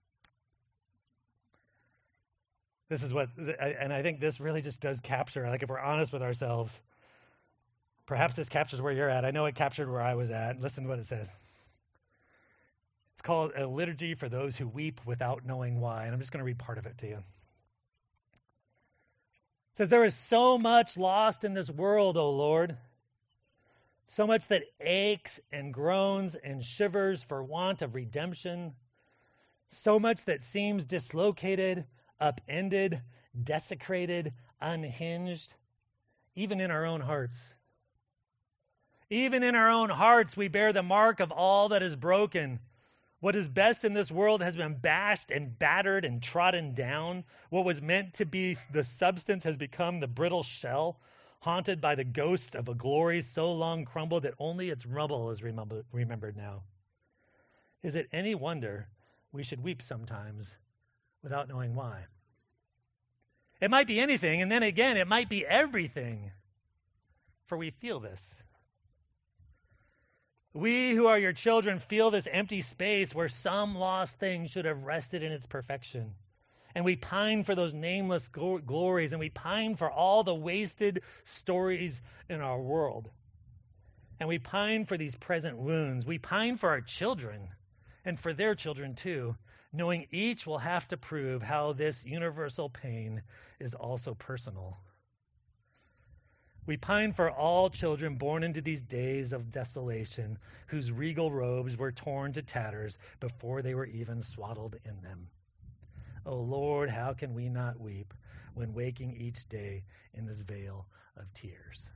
This is what, and I think this really just does capture, like if we're honest with ourselves, perhaps this captures where you're at. I know it captured where I was at. Listen to what it says. It's called a liturgy for those who weep without knowing why, and I'm just going to read part of it to you. It says, there is so much lost in this world, O Lord, so much that aches and groans and shivers for want of redemption, so much that seems dislocated, upended, desecrated, unhinged, even in our own hearts. Even in our own hearts, we bear the mark of all that is broken. What is best in this world has been bashed and battered and trodden down. What was meant to be the substance has become the brittle shell, haunted by the ghost of a glory so long crumbled that only its rubble is remember- remembered now. Is it any wonder we should weep sometimes without knowing why? It might be anything, and then again, it might be everything, for we feel this. We who are your children feel this empty space where some lost thing should have rested in its perfection. And we pine for those nameless gl- glories, and we pine for all the wasted stories in our world. And we pine for these present wounds. We pine for our children, and for their children too, knowing each will have to prove how this universal pain is also personal. We pine for all children born into these days of desolation, whose regal robes were torn to tatters before they were even swaddled in them. O Lord, how can we not weep when waking each day in this veil of tears?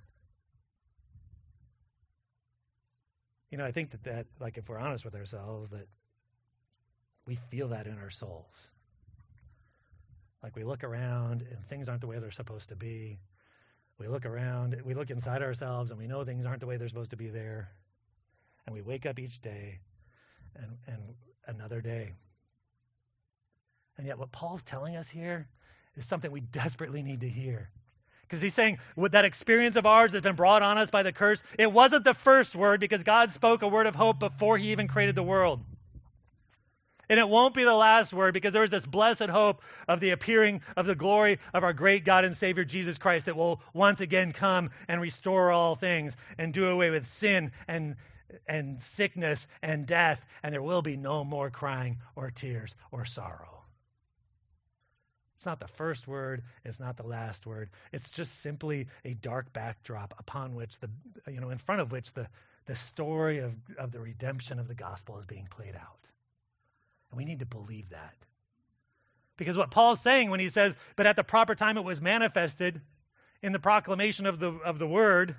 You know, I think that, that, like, if we're honest with ourselves, that we feel that in our souls. Like, we look around and things aren't the way they're supposed to be. We look around, we look inside ourselves, and we know things aren't the way they're supposed to be there. And we wake up each day, and, and another day. And yet what Paul's telling us here is something we desperately need to hear. Because he's saying, with that experience of ours that's been brought on us by the curse, it wasn't the first word, because God spoke a word of hope before he even created the world. And it won't be the last word, because there is this blessed hope of the appearing of the glory of our great God and Savior, Jesus Christ, that will once again come and restore all things and do away with sin and, and sickness and death, and there will be no more crying or tears or sorrow. It's not the first word. It's not the last word. It's just simply a dark backdrop upon which the, you know, in front of which the, the story of, of the redemption of the gospel is being played out. And we need to believe that. Because what Paul's saying when he says, but at the proper time it was manifested in the proclamation of the, of the word,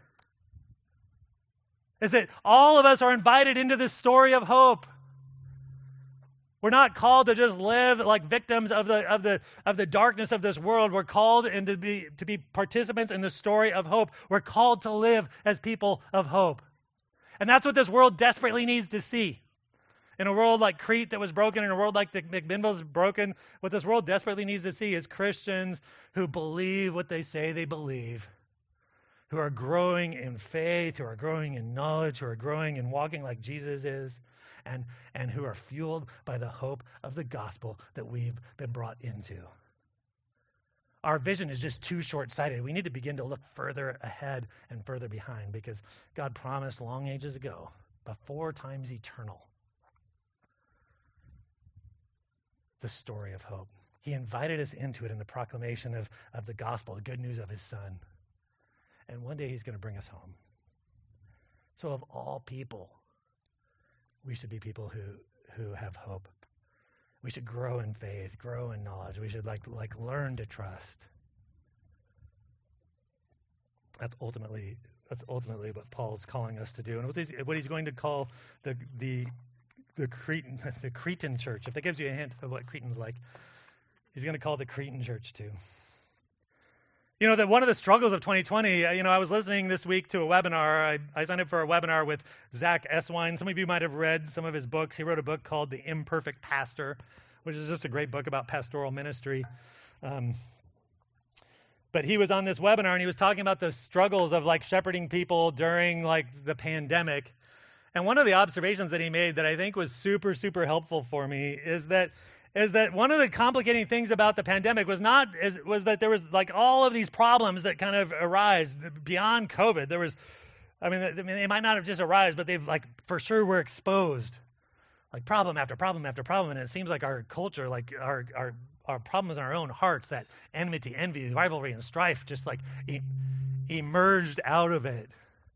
is that all of us are invited into this story of hope. We're not called to just live like victims of the of the of the darkness of this world. We're called and to be to be participants in the story of hope. We're called to live as people of hope. And that's what this world desperately needs to see. In a world like Crete that was broken, in a world like the McMinnville's broken, what this world desperately needs to see is Christians who believe what they say they believe, who are growing in faith, who are growing in knowledge, who are growing in walking like Jesus is, and, and who are fueled by the hope of the gospel that we've been brought into. Our vision is just too short-sighted. We need to begin to look further ahead and further behind, because God promised long ages ago, before time's eternal, the story of hope. He invited us into it in the proclamation of, of the gospel, the good news of his son. And one day he's going to bring us home. So of all people, we should be people who, who have hope. We should grow in faith, grow in knowledge. We should like, like learn to trust. That's ultimately that's ultimately what Paul's calling us to do, and what he's, what he's going to call the the the Cretan the Cretan church. If that gives you a hint of what Cretan's like, he's going to call the Cretan church too. You know, that one of the struggles of twenty twenty, uh, you know, I was listening this week to a webinar. I, I signed up for a webinar with Zach Eswine. Some of you might have read some of his books. He wrote a book called The Imperfect Pastor, which is just a great book about pastoral ministry. Um, but he was on this webinar, and he was talking about the struggles of, like, shepherding people during, like, the pandemic. And one of the observations that he made that I think was super, super helpful for me is that is that one of the complicating things about the pandemic was not is, was that there was like all of these problems that kind of arise beyond COVID. There was, I mean, I mean, they might not have just arisen, but they've like for sure were exposed, like problem after problem after problem. And it seems like our culture, like our our our problems in our own hearts, that enmity, envy, rivalry, and strife, just like e- emerged out of it.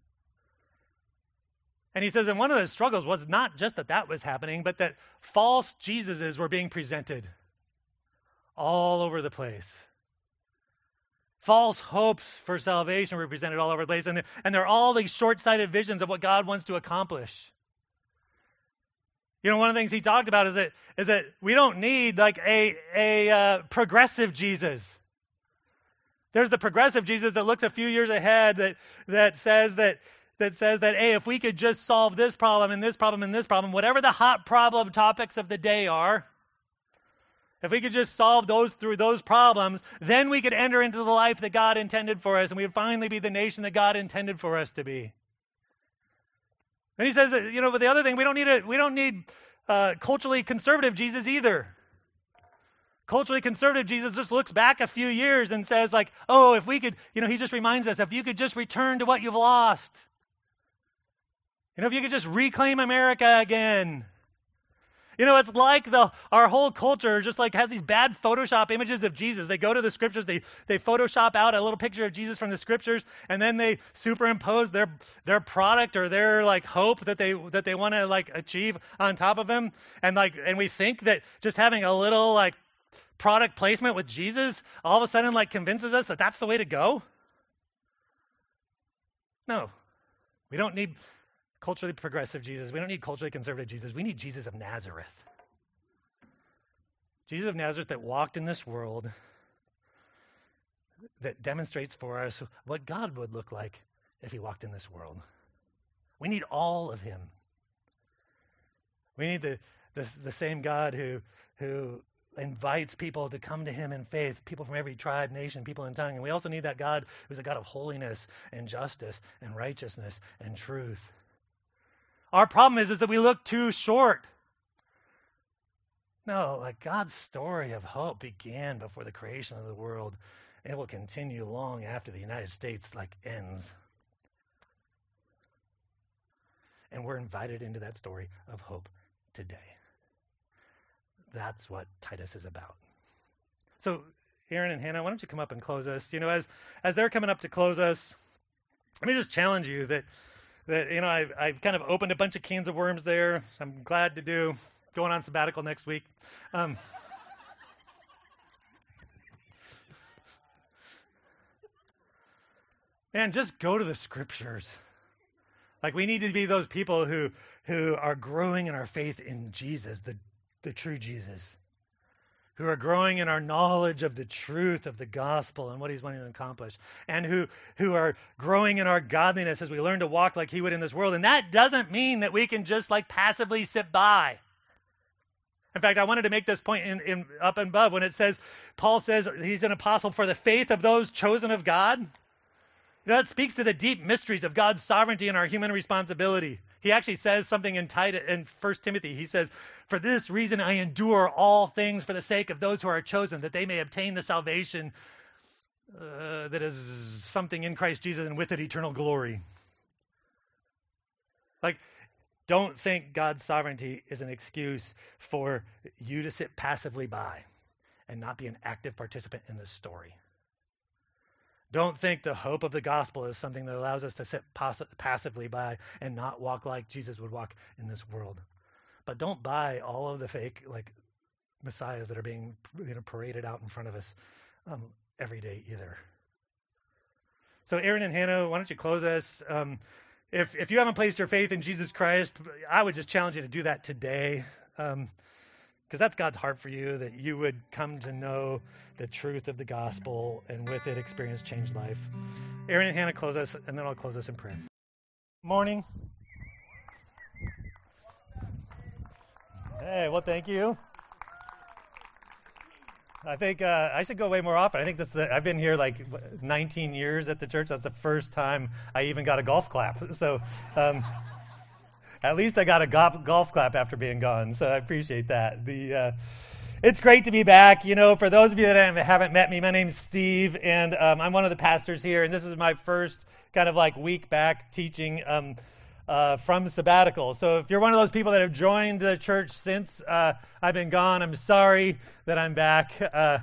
And he says, and one of the struggles was not just that that was happening, but that false Jesuses were being presented all over the place. False hopes for salvation were presented all over the place. And, and there are all these short-sighted visions of what God wants to accomplish. You know, one of the things he talked about is that is that we don't need like a, a uh, progressive Jesus. There's the progressive Jesus that looks a few years ahead that that says that that says that, hey, if we could just solve this problem and this problem and this problem, whatever the hot problem topics of the day are, if we could just solve those through those problems, then we could enter into the life that God intended for us, and we would finally be the nation that God intended for us to be. And he says that, you know, but the other thing, we don't need a, we don't need uh, culturally conservative Jesus either. Culturally conservative Jesus just looks back a few years and says like, oh, if we could, you know, he just reminds us, if you could just return to what you've lost. You know, if you could just reclaim America again. You know, it's like the our whole culture just like has these bad Photoshop images of Jesus. They go to the scriptures, they they Photoshop out a little picture of Jesus from the scriptures, and then they superimpose their their product or their like hope that they that they want to like achieve on top of him. And like and we think that just having a little like product placement with Jesus all of a sudden like convinces us that that's the way to go. No. We don't need culturally progressive Jesus. We don't need culturally conservative Jesus. We need Jesus of Nazareth. Jesus of Nazareth that walked in this world, that demonstrates for us what God would look like if he walked in this world. We need all of him. We need the the, the same God who who invites people to come to him in faith, people from every tribe, nation, people in tongue. And we also need that God who's a God of holiness and justice and righteousness and truth. Our problem is, is that we look too short. No, like God's story of hope began before the creation of the world. It will continue long after the United States like ends. And we're invited into that story of hope today. That's what Titus is about. So, Aaron and Hannah, why don't you come up and close us? You know, as as they're coming up to close us, let me just challenge you that that you know I I kind of opened a bunch of cans of worms there. I'm glad to do. Going on sabbatical next week. Um, man, just go to the scriptures. Like, we need to be those people who who are growing in our faith in Jesus, the, the true Jesus, who are growing in our knowledge of the truth of the gospel and what he's wanting to accomplish, and who, who are growing in our godliness as we learn to walk like he would in this world. And that doesn't mean that we can just like passively sit by. In fact, I wanted to make this point in, in up and above when it says, Paul says he's an apostle for the faith of those chosen of God. You know, that speaks to the deep mysteries of God's sovereignty and our human responsibility. He actually says something in Titus, in First Timothy. He says, for this reason I endure all things for the sake of those who are chosen, that they may obtain the salvation uh, that is something in Christ Jesus, and with it eternal glory. Like, don't think God's sovereignty is an excuse for you to sit passively by and not be an active participant in this story. Don't think the hope of the gospel is something that allows us to sit pass- passively by and not walk like Jesus would walk in this world. But don't buy all of the fake like messiahs that are being you know, paraded out in front of us um, every day either. So Aaron and Hannah, why don't you close us? Um, If if you haven't placed your faith in Jesus Christ, I would just challenge you to do that today, because um, that's God's heart for you, that you would come to know the truth of the gospel and with it experience changed life. Aaron and Hannah, close us, and then I'll close us in prayer. Morning. Hey, well, thank you. I think uh, I should go way more often. I think this. The, I've been here like nineteen years at the church. That's the first time I even got a golf clap. So um, at least I got a go- golf clap after being gone. So I appreciate that. The uh, it's great to be back. You know, for those of you that haven't met me, my name's Steve, and um, I'm one of the pastors here. And this is my first kind of like week back teaching um, uh, from sabbatical. So if you're one of those people that have joined the church since uh, I've been gone, I'm sorry that I'm back. Uh,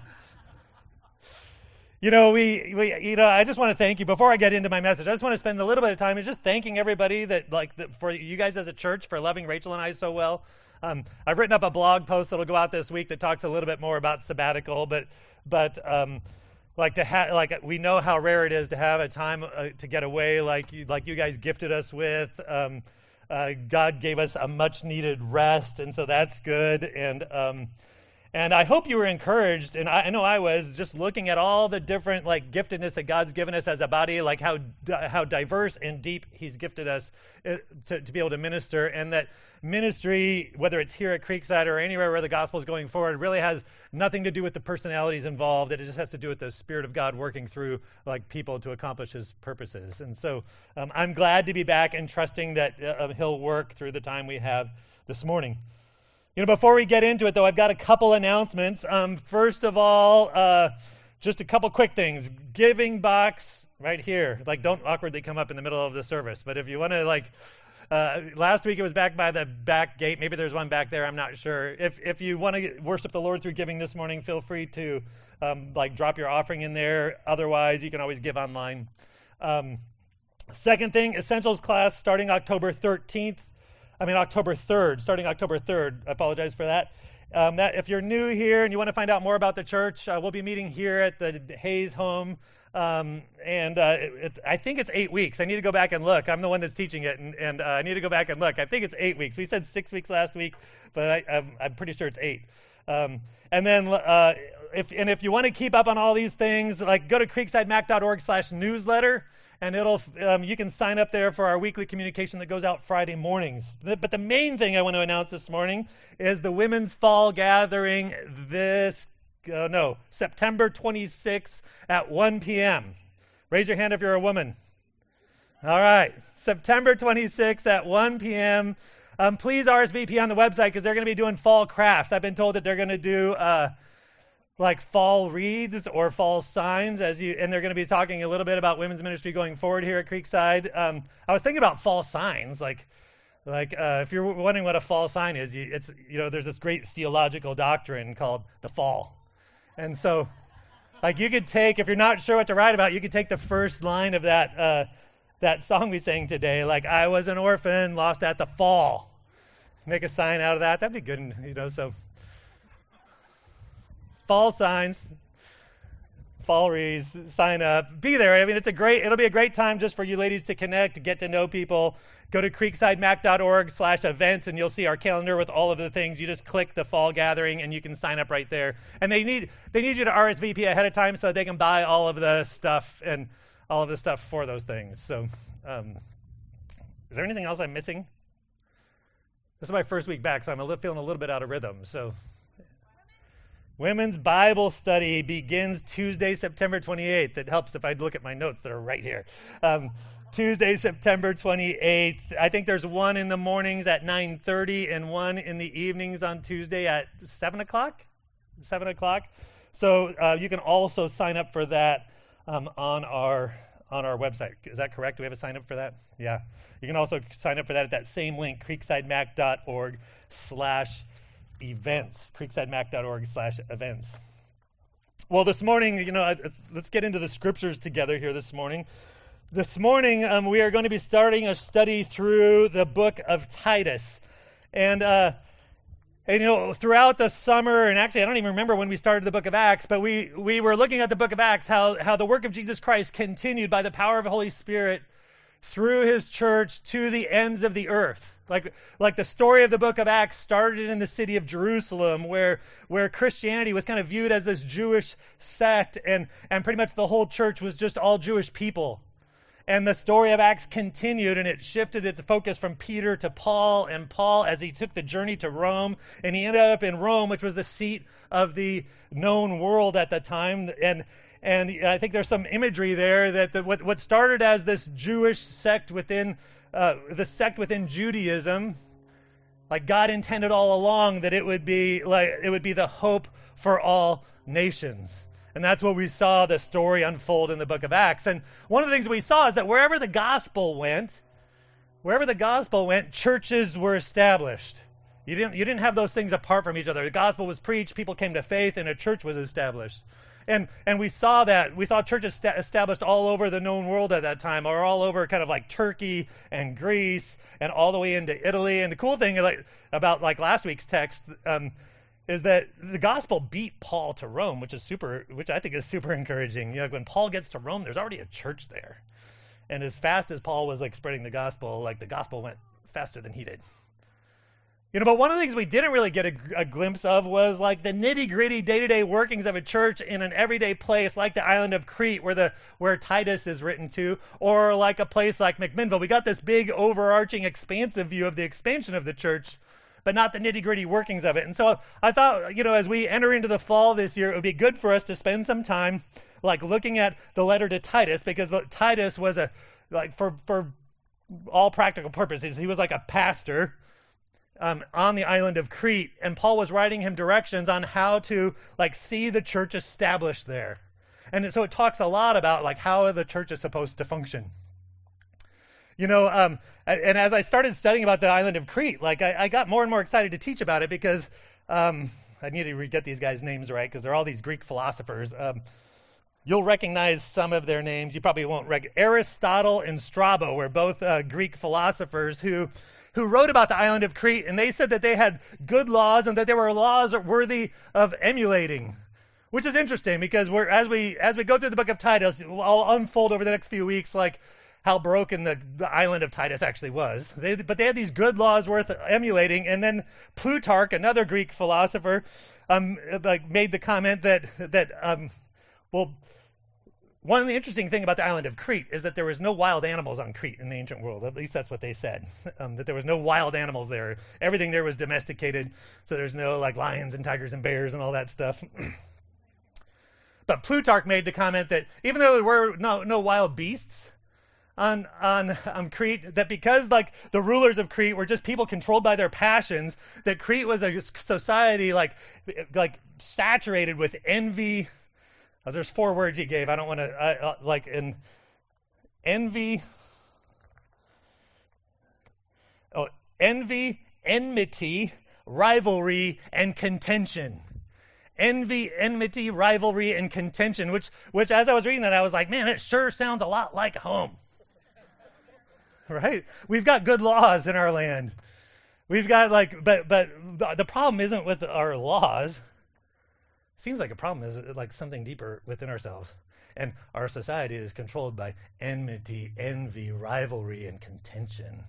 you know, we, we, you know, I just want to thank you. Before I get into my message, I just want to spend a little bit of time just thanking everybody that, like, that for you guys as a church for loving Rachel and I so well. Um, I've written up a blog post that'll go out this week that talks a little bit more about sabbatical, but, but, um, like to have, like we know how rare it is to have a time uh, to get away, like you, like you guys gifted us with. Um, uh, God gave us a much needed rest, and so that's good. And um, and I hope you were encouraged, and I, I know I was, just looking at all the different like giftedness that God's given us as a body, like how how diverse and deep He's gifted us uh, to to be able to minister, and that ministry, whether it's here at Creekside or anywhere where the gospel is going forward, really has nothing to do with the personalities involved. It just has to do with the Spirit of God working through like people to accomplish His purposes. And so um, I'm glad to be back and trusting that uh, He'll work through the time we have this morning. You know, before we get into it, though, I've got a couple announcements. Um, first of all, uh, just a couple quick things. Giving box right here. Like, don't awkwardly come up in the middle of the service. But if you want to, like, uh, last week it was back by the back gate. Maybe there's one back there. I'm not sure. If if you want to worship the Lord through giving this morning, feel free to, um, like, drop your offering in there. Otherwise, you can always give online. Um, second thing, Essentials class starting October thirteenth. I mean, October third, starting October third. I apologize for that. Um, that if you're new here and you want to find out more about the church, uh, we'll be meeting here at the Hayes home. Um, and uh, it, it, I think it's eight weeks. I need to go back and look. I'm the one that's teaching it, and, and uh, I need to go back and look. I think it's eight weeks. We said six weeks last week, but I, I'm, I'm pretty sure it's eight. Um, and then uh, if and if you want to keep up on all these things, like go to creeksidemac.org slash newsletter. And it'll um, you can sign up there for our weekly communication that goes out Friday mornings. But the main thing I want to announce this morning is the Women's Fall Gathering this, uh, no, September twenty-sixth at one p.m. Raise your hand if you're a woman. All right, September twenty-sixth at one p.m. Um, please R S V P on the website because they're going to be doing fall crafts. I've been told that they're going to do uh, like fall wreaths or fall signs, as you, and they're going to be talking a little bit about women's ministry going forward here at Creekside. Um, I was thinking about fall signs, like, like uh, if you're wondering what a fall sign is, you, it's you know there's this great theological doctrine called the fall, and so Like you could take, if you're not sure what to write about, you could take the first line of that uh, that song we sang today, like I was an orphan, lost at the fall. Make a sign out of that. That'd be good, you know, so. Fall signs, fall wreaths, sign up, be there. I mean, it's a great, it'll be a great time just for you ladies to connect, to get to know people. Go to creeksidemac.org slash events and you'll see our calendar with all of the things. You just click the fall gathering and you can sign up right there. And they need they need you to R S V P ahead of time so they can buy all of the stuff and all of the stuff for those things. So um, is there anything else I'm missing? This is my first week back, so I'm a li- feeling a little bit out of rhythm. So Women's Bible Study begins Tuesday, September twenty-eighth. It helps if I look at my notes that are right here. Um, Tuesday, September twenty-eighth. I think there's one in the mornings at nine thirty and one in the evenings on Tuesday at seven o'clock. seven o'clock. So uh, you can also sign up for that um, on our on our website. Is that correct? Do we have a sign up for that? Yeah. You can also sign up for that at that same link, creeksidemac.org slash events. creeksidemac.org slash events. Well, this morning, you know, let's, let's get into the scriptures together here this morning. This morning, um, we are going to be starting a study through the book of Titus. And, uh, and, you know, throughout the summer, and actually I don't even remember when we started the book of Acts, but we, we were looking at the book of Acts, how, how the work of Jesus Christ continued by the power of the Holy Spirit through his church to the ends of the earth. Like, like the story of the book of Acts started in the city of Jerusalem, where, where Christianity was kind of viewed as this Jewish sect, and, and pretty much the whole church was just all Jewish people. And the story of Acts continued, and it shifted its focus from Peter to Paul, and Paul as he took the journey to Rome, and he ended up in Rome, which was the seat of the known world at the time. And and I think there's some imagery there that the, what what started as this Jewish sect within uh, the sect within Judaism, like God intended all along that it would be like it would be the hope for all nations. And that's what we saw the story unfold in the book of Acts. And one of the things we saw is that wherever the gospel went, wherever the gospel went, churches were established. You didn't, you didn't have those things apart from each other. The gospel was preached, people came to faith, and a church was established. And and we saw that. We saw churches sta- established all over the known world at that time, or all over kind of like Turkey and Greece and all the way into Italy. And the cool thing like, about like last week's text, um, is that the gospel beat Paul to Rome, which is super, which I think is super encouraging. You know, when Paul gets to Rome, there's already a church there. And as fast as Paul was like spreading the gospel, like the gospel went faster than he did. You know, but one of the things we didn't really get a, a glimpse of was like the nitty-gritty day-to-day workings of a church in an everyday place like the island of Crete where the where Titus is written to, or like a place like McMinnville. We got this big overarching expansive view of the expansion of the church, but not the nitty-gritty workings of it. And so I thought, you know, as we enter into the fall this year, it would be good for us to spend some time like looking at the letter to Titus, because Titus was a, like for, for all practical purposes, he was like a pastor um, on the island of Crete, and Paul was writing him directions on how to like see the church established there. And so it talks a lot about like how the church is supposed to function. You know, um, and as I started studying about the island of Crete, like I, I got more and more excited to teach about it because um, I need to get these guys' names right because they're all these Greek philosophers. Um, you'll recognize some of their names. You probably won't recognize. Aristotle and Strabo were both uh, Greek philosophers who who wrote about the island of Crete, and they said that they had good laws and that there were laws worthy of emulating. Which is interesting because we're as we as we go through the book of Titus, I'll unfold over the next few weeks like how broken the, the island of Titus actually was. They, but they had these good laws worth emulating. And then Plutarch, another Greek philosopher, um, like made the comment that, that um, well, one of the interesting thing about the island of Crete is that there was no wild animals on Crete in the ancient world. At least that's what they said, um, that there was no wild animals there. Everything there was domesticated, so there's no like lions and tigers and bears and all that stuff. But Plutarch made the comment that even though there were no, no wild beasts, on on um, Crete, that because like the rulers of Crete were just people controlled by their passions, that Crete was a society like like saturated with envy. Oh, there's four words he gave. I don't want to uh, uh, like in envy. Oh, envy, enmity, rivalry, and contention. envy, enmity, rivalry, and contention, which, which as I was reading that, I was like, man, it sure sounds a lot like home. Right? We've got good laws in our land. We've got like, but but the problem isn't with our laws. Seems like a problem is like something deeper within ourselves. And our society is controlled by enmity, envy, rivalry, and contention.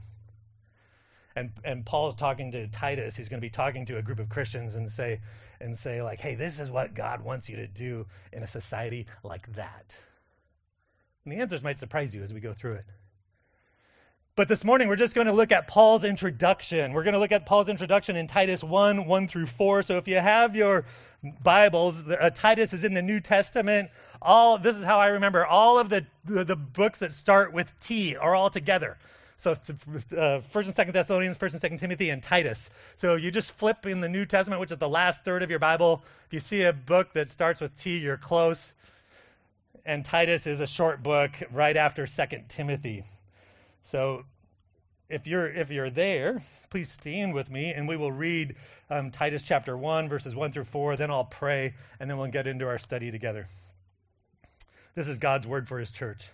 And and Paul's talking to Titus. He's going to be talking to a group of Christians and say, and say like, hey, this is what God wants you to do in a society like that. And the answers might surprise you as we go through it. But this morning, we're just going to look at Paul's introduction. We're going to look at Paul's introduction in Titus one, one through four. So if you have your Bibles, uh, Titus is in the New Testament. All this is how I remember. All of the, the, the books that start with T are all together. So uh, First and Second Thessalonians, First and Second Timothy, and Titus. So you just flip in the New Testament, which is the last third of your Bible. If you see a book that starts with T, you're close. And Titus is a short book right after Second Timothy. So if you're if you're there, please stand with me, and we will read um, Titus chapter one, verses one through four. Then I'll pray, and then we'll get into our study together. This is God's word for his church.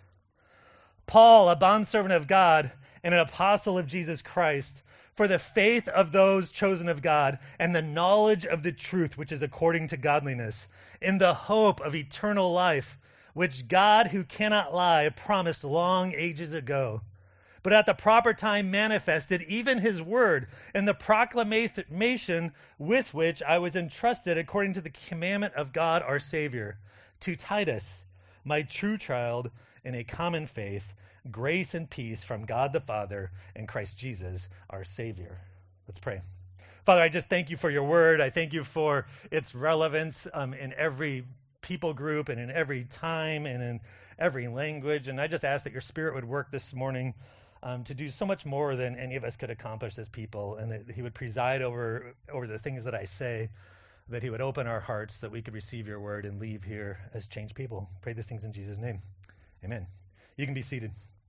Paul, a bondservant of God and an apostle of Jesus Christ, for the faith of those chosen of God and the knowledge of the truth which is according to godliness, in the hope of eternal life, which God, who cannot lie, promised long ages ago, but at the proper time manifested even his word and the proclamation with which I was entrusted according to the commandment of God our Savior. To Titus, my true child in a common faith, grace and peace from God the Father and Christ Jesus our Savior. Let's pray. Father, I just thank you for your word. I thank you for its relevance um, in every people group and in every time and in every language. And I just ask that your Spirit would work this morning Um, to do so much more than any of us could accomplish as people, and that he would preside over over the things that I say, that he would open our hearts, that we could receive your word and leave here as changed people. Pray these things in Jesus' name. Amen. You can be seated.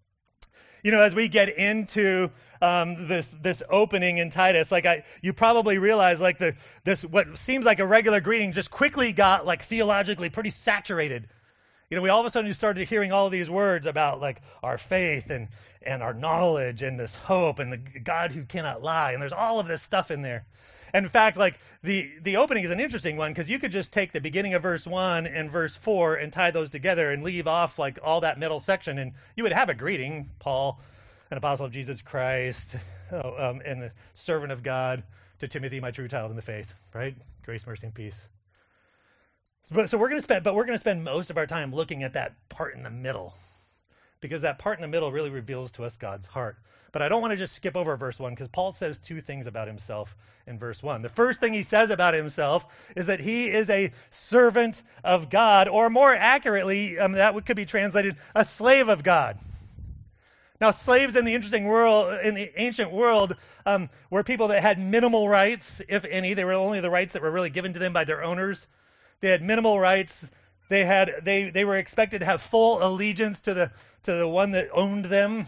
You know, as we get into um, this this opening in Titus, like I, you probably realize, like the this what seems like a regular greeting just quickly got like theologically pretty saturated. You know, we all of a sudden started hearing all of these words about like our faith and and our knowledge and this hope and the God who cannot lie. And there's all of this stuff in there. And in fact, like the, the opening is an interesting one because you could just take the beginning of verse one and verse four and tie those together and leave off like all that middle section. And you would have a greeting, Paul, an apostle of Jesus Christ, oh, um, and the servant of God, to Timothy, my true child in the faith, right? Grace, mercy, and peace. But so we're going to spend, but we're going to spend most of our time looking at that part in the middle, because that part in the middle really reveals to us God's heart. But I don't want to just skip over verse one, because Paul says two things about himself in verse one. The first thing he says about himself is that he is a servant of God, or more accurately, um, that could be translated a slave of God. Now, slaves in the interesting world, in the ancient world, um, were people that had minimal rights, if any. They were only the rights that were really given to them by their owners. They had minimal rights. They had they they were expected to have full allegiance to the to the one that owned them.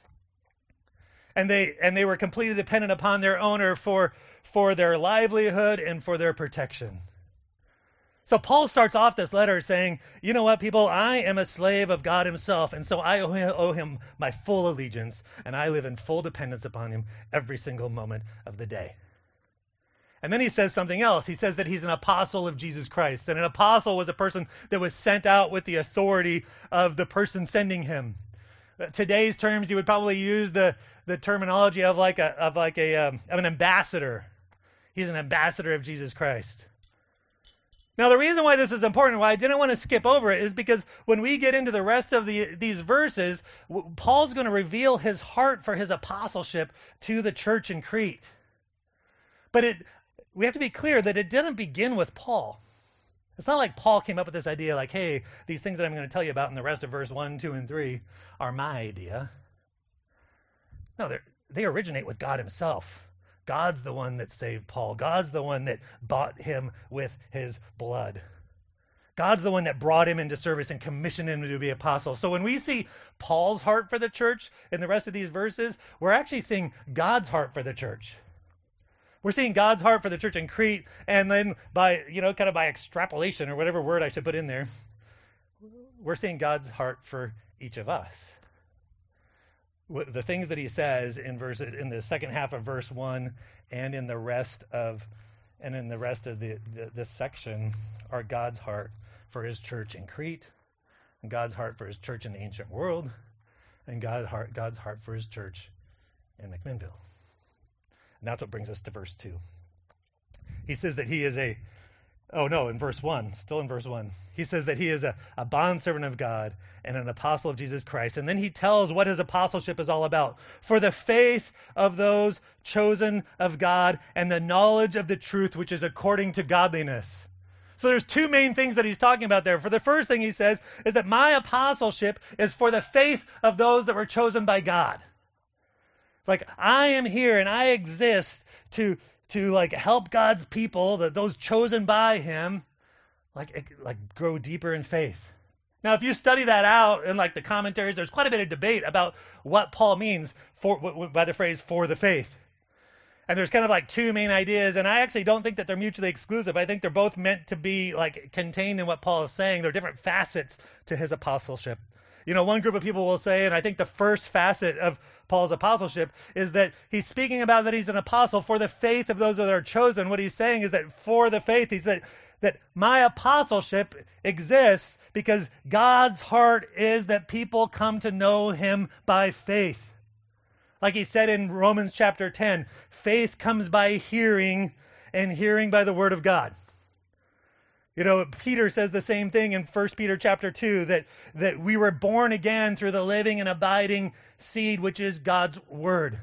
And they and they were completely dependent upon their owner for for their livelihood and for their protection. So Paul starts off this letter saying, you know what, people, I am a slave of God himself, and so I owe him my full allegiance, and I live in full dependence upon him every single moment of the day. And then he says something else. He says that he's an apostle of Jesus Christ, and an apostle was a person that was sent out with the authority of the person sending him. Today's terms, you would probably use the, the terminology of like a of like a um, of an ambassador. He's an ambassador of Jesus Christ. Now, the reason why this is important, why I didn't want to skip over it, is because when we get into the rest of the these verses, Paul's going to reveal his heart for his apostleship to the church in Crete. But it, we have to be clear that it didn't begin with Paul. It's not like Paul came up with this idea like, hey, these things that I'm going to tell you about in the rest of verse one, two, and three are my idea. No, they originate with God himself. God's the one that saved Paul. God's the one that bought him with his blood. God's the one that brought him into service and commissioned him to be apostle. So when we see Paul's heart for the church in the rest of these verses, we're actually seeing God's heart for the church. We're seeing God's heart for the church in Crete, and then by, you know, kind of by extrapolation or whatever word I should put in there, we're seeing God's heart for each of us. The things that he says in verse in the second half of verse one and in the rest of and in the rest of the, the this section are God's heart for his church in Crete, and God's heart for his church in the ancient world, and God heart, God's heart for his church in McMinnville. And that's what brings us to verse two. He says that he is a, oh no, in verse one, still in verse one. He says that he is a, a bondservant of God and an apostle of Jesus Christ. And then he tells what his apostleship is all about. For the faith of those chosen of God and the knowledge of the truth which is according to godliness. So there's two main things that he's talking about there. For the first thing he says is that my apostleship is for the faith of those that were chosen by God. Like, I am here and I exist to to like help God's people, that those chosen by him, like like grow deeper in faith. Now, if you study that out in like the commentaries, there's quite a bit of debate about what Paul means for w- w- by the phrase "for the faith." And there's kind of like two main ideas, and I actually don't think that they're mutually exclusive. I think they're both meant to be like contained in what Paul is saying. They're different facets to his apostleship. You know, one group of people will say, and I think the first facet of Paul's apostleship is that he's speaking about that he's an apostle for the faith of those that are chosen. What he's saying is that for the faith, he's that, that my apostleship exists because God's heart is that people come to know him by faith. Like he said in Romans chapter ten, faith comes by hearing, and hearing by the word of God. You know, Peter says the same thing in First Peter chapter two, that, that we were born again through the living and abiding seed, which is God's word.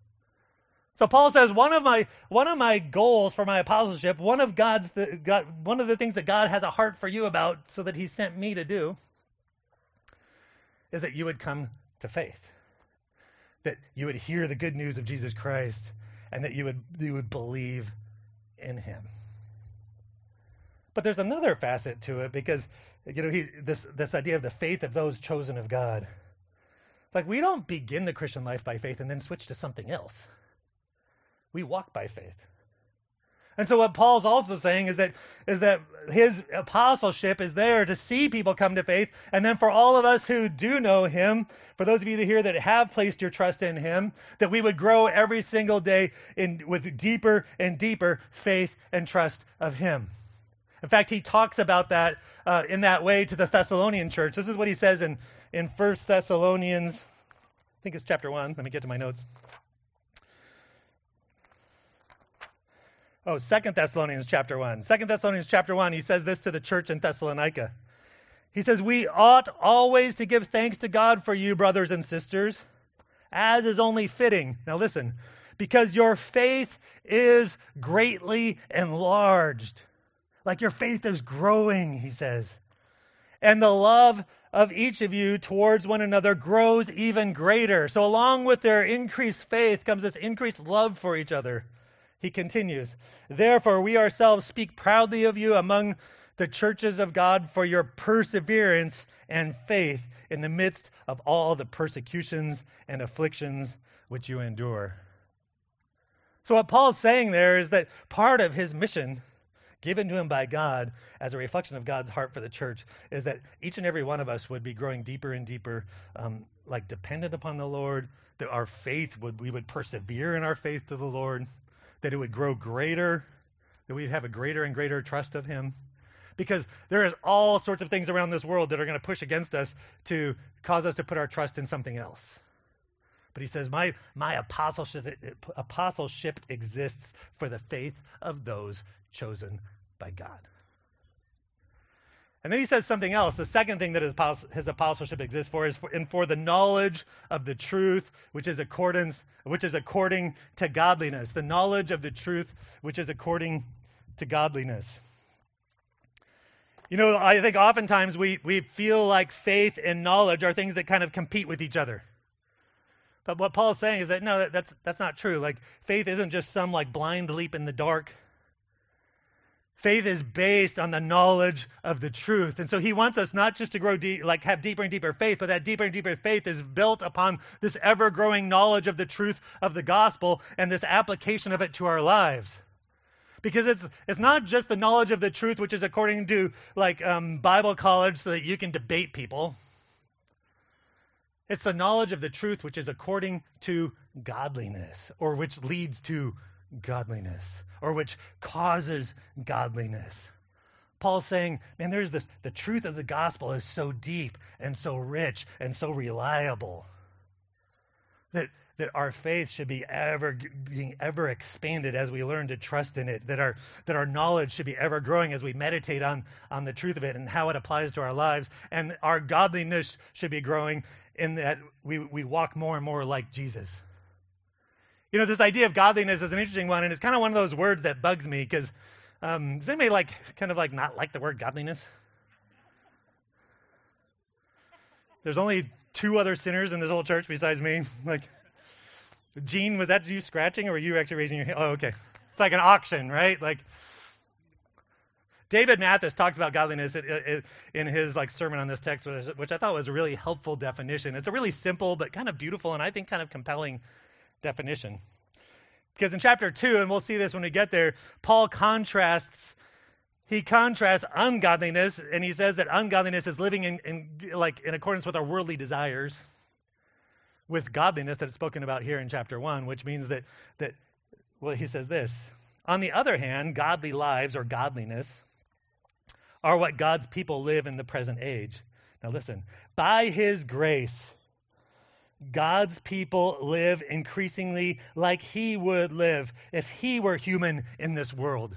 So Paul says one of my one of my goals for my apostleship, one of God's the, God, one of the things that God has a heart for you about, so that he sent me to do, is that you would come to faith, that you would hear the good news of Jesus Christ, and that you would you would believe in him. But there's another facet to it, because, you know, he, this this idea of the faith of those chosen of God. It's like we don't begin the Christian life by faith and then switch to something else. We walk by faith. And so what Paul's also saying is that is that his apostleship is there to see people come to faith, and then for all of us who do know him, for those of you here that have placed your trust in him, that we would grow every single day in with deeper and deeper faith and trust of him. In fact, he talks about that uh, in that way to the Thessalonian church. This is what he says in, in First Thessalonians, I think it's chapter one. Let me get to my notes. Oh, Second Thessalonians chapter one. Second Thessalonians chapter one, he says this to the church in Thessalonica. He says, we ought always to give thanks to God for you, brothers and sisters, as is only fitting. Now listen, because your faith is greatly enlarged. Like your faith is growing, he says. And the love of each of you towards one another grows even greater. So along with their increased faith comes this increased love for each other. He continues, therefore we ourselves speak proudly of you among the churches of God for your perseverance and faith in the midst of all the persecutions and afflictions which you endure. So what Paul's saying there is that part of his mission given to him by God as a reflection of God's heart for the church is that each and every one of us would be growing deeper and deeper, um, like dependent upon the Lord, that our faith would, we would persevere in our faith to the Lord, that it would grow greater, that we'd have a greater and greater trust of him. Because there is all sorts of things around this world that are going to push against us to cause us to put our trust in something else. But he says, my, my apostleship, apostleship exists for the faith of those chosen by God. And then he says something else. The second thing that his, his apostleship exists for is for, and for the knowledge of the truth, which is accordance, which is according to godliness. The knowledge of the truth, which is according to godliness. You know, I think oftentimes we, we feel like faith and knowledge are things that kind of compete with each other. But what Paul's saying is that, no, that, that's that's not true. Like, faith isn't just some, like, blind leap in the dark. Faith is based on the knowledge of the truth. And so he wants us not just to grow deep, like have deeper and deeper faith, but that deeper and deeper faith is built upon this ever-growing knowledge of the truth of the gospel and this application of it to our lives. Because it's it's not just the knowledge of the truth, which is according to like um, Bible college so that you can debate people. It's the knowledge of the truth, which is according to godliness, or which leads to godliness, or which causes godliness. Paul's saying, man, there's this, the truth of the gospel is so deep and so rich and so reliable that, that our faith should be ever being ever expanded as we learn to trust in it, that our, that our knowledge should be ever growing as we meditate on, on the truth of it and how it applies to our lives, and our godliness should be growing in that we, we walk more and more like Jesus. You know, this idea of godliness is an interesting one, and it's kind of one of those words that bugs me because um, does anybody like kind of like not like the word godliness? There's only two other sinners in this whole church besides me. Like, Gene, was that you scratching, or were you actually raising your hand? Oh, okay. It's like an auction, right? Like, David Mathis talks about godliness in his like sermon on this text, which I thought was a really helpful definition. It's a really simple but kind of beautiful and I think kind of compelling definition. Because in chapter two, and we'll see this when we get there, Paul contrasts, he contrasts ungodliness, and he says that ungodliness is living in, in like in accordance with our worldly desires, with godliness that it's spoken about here in chapter one, which means that that well, he says this. On the other hand, godly lives or godliness are what God's people live in the present age. Now listen, by his grace, God's people live increasingly like he would live if he were human in this world.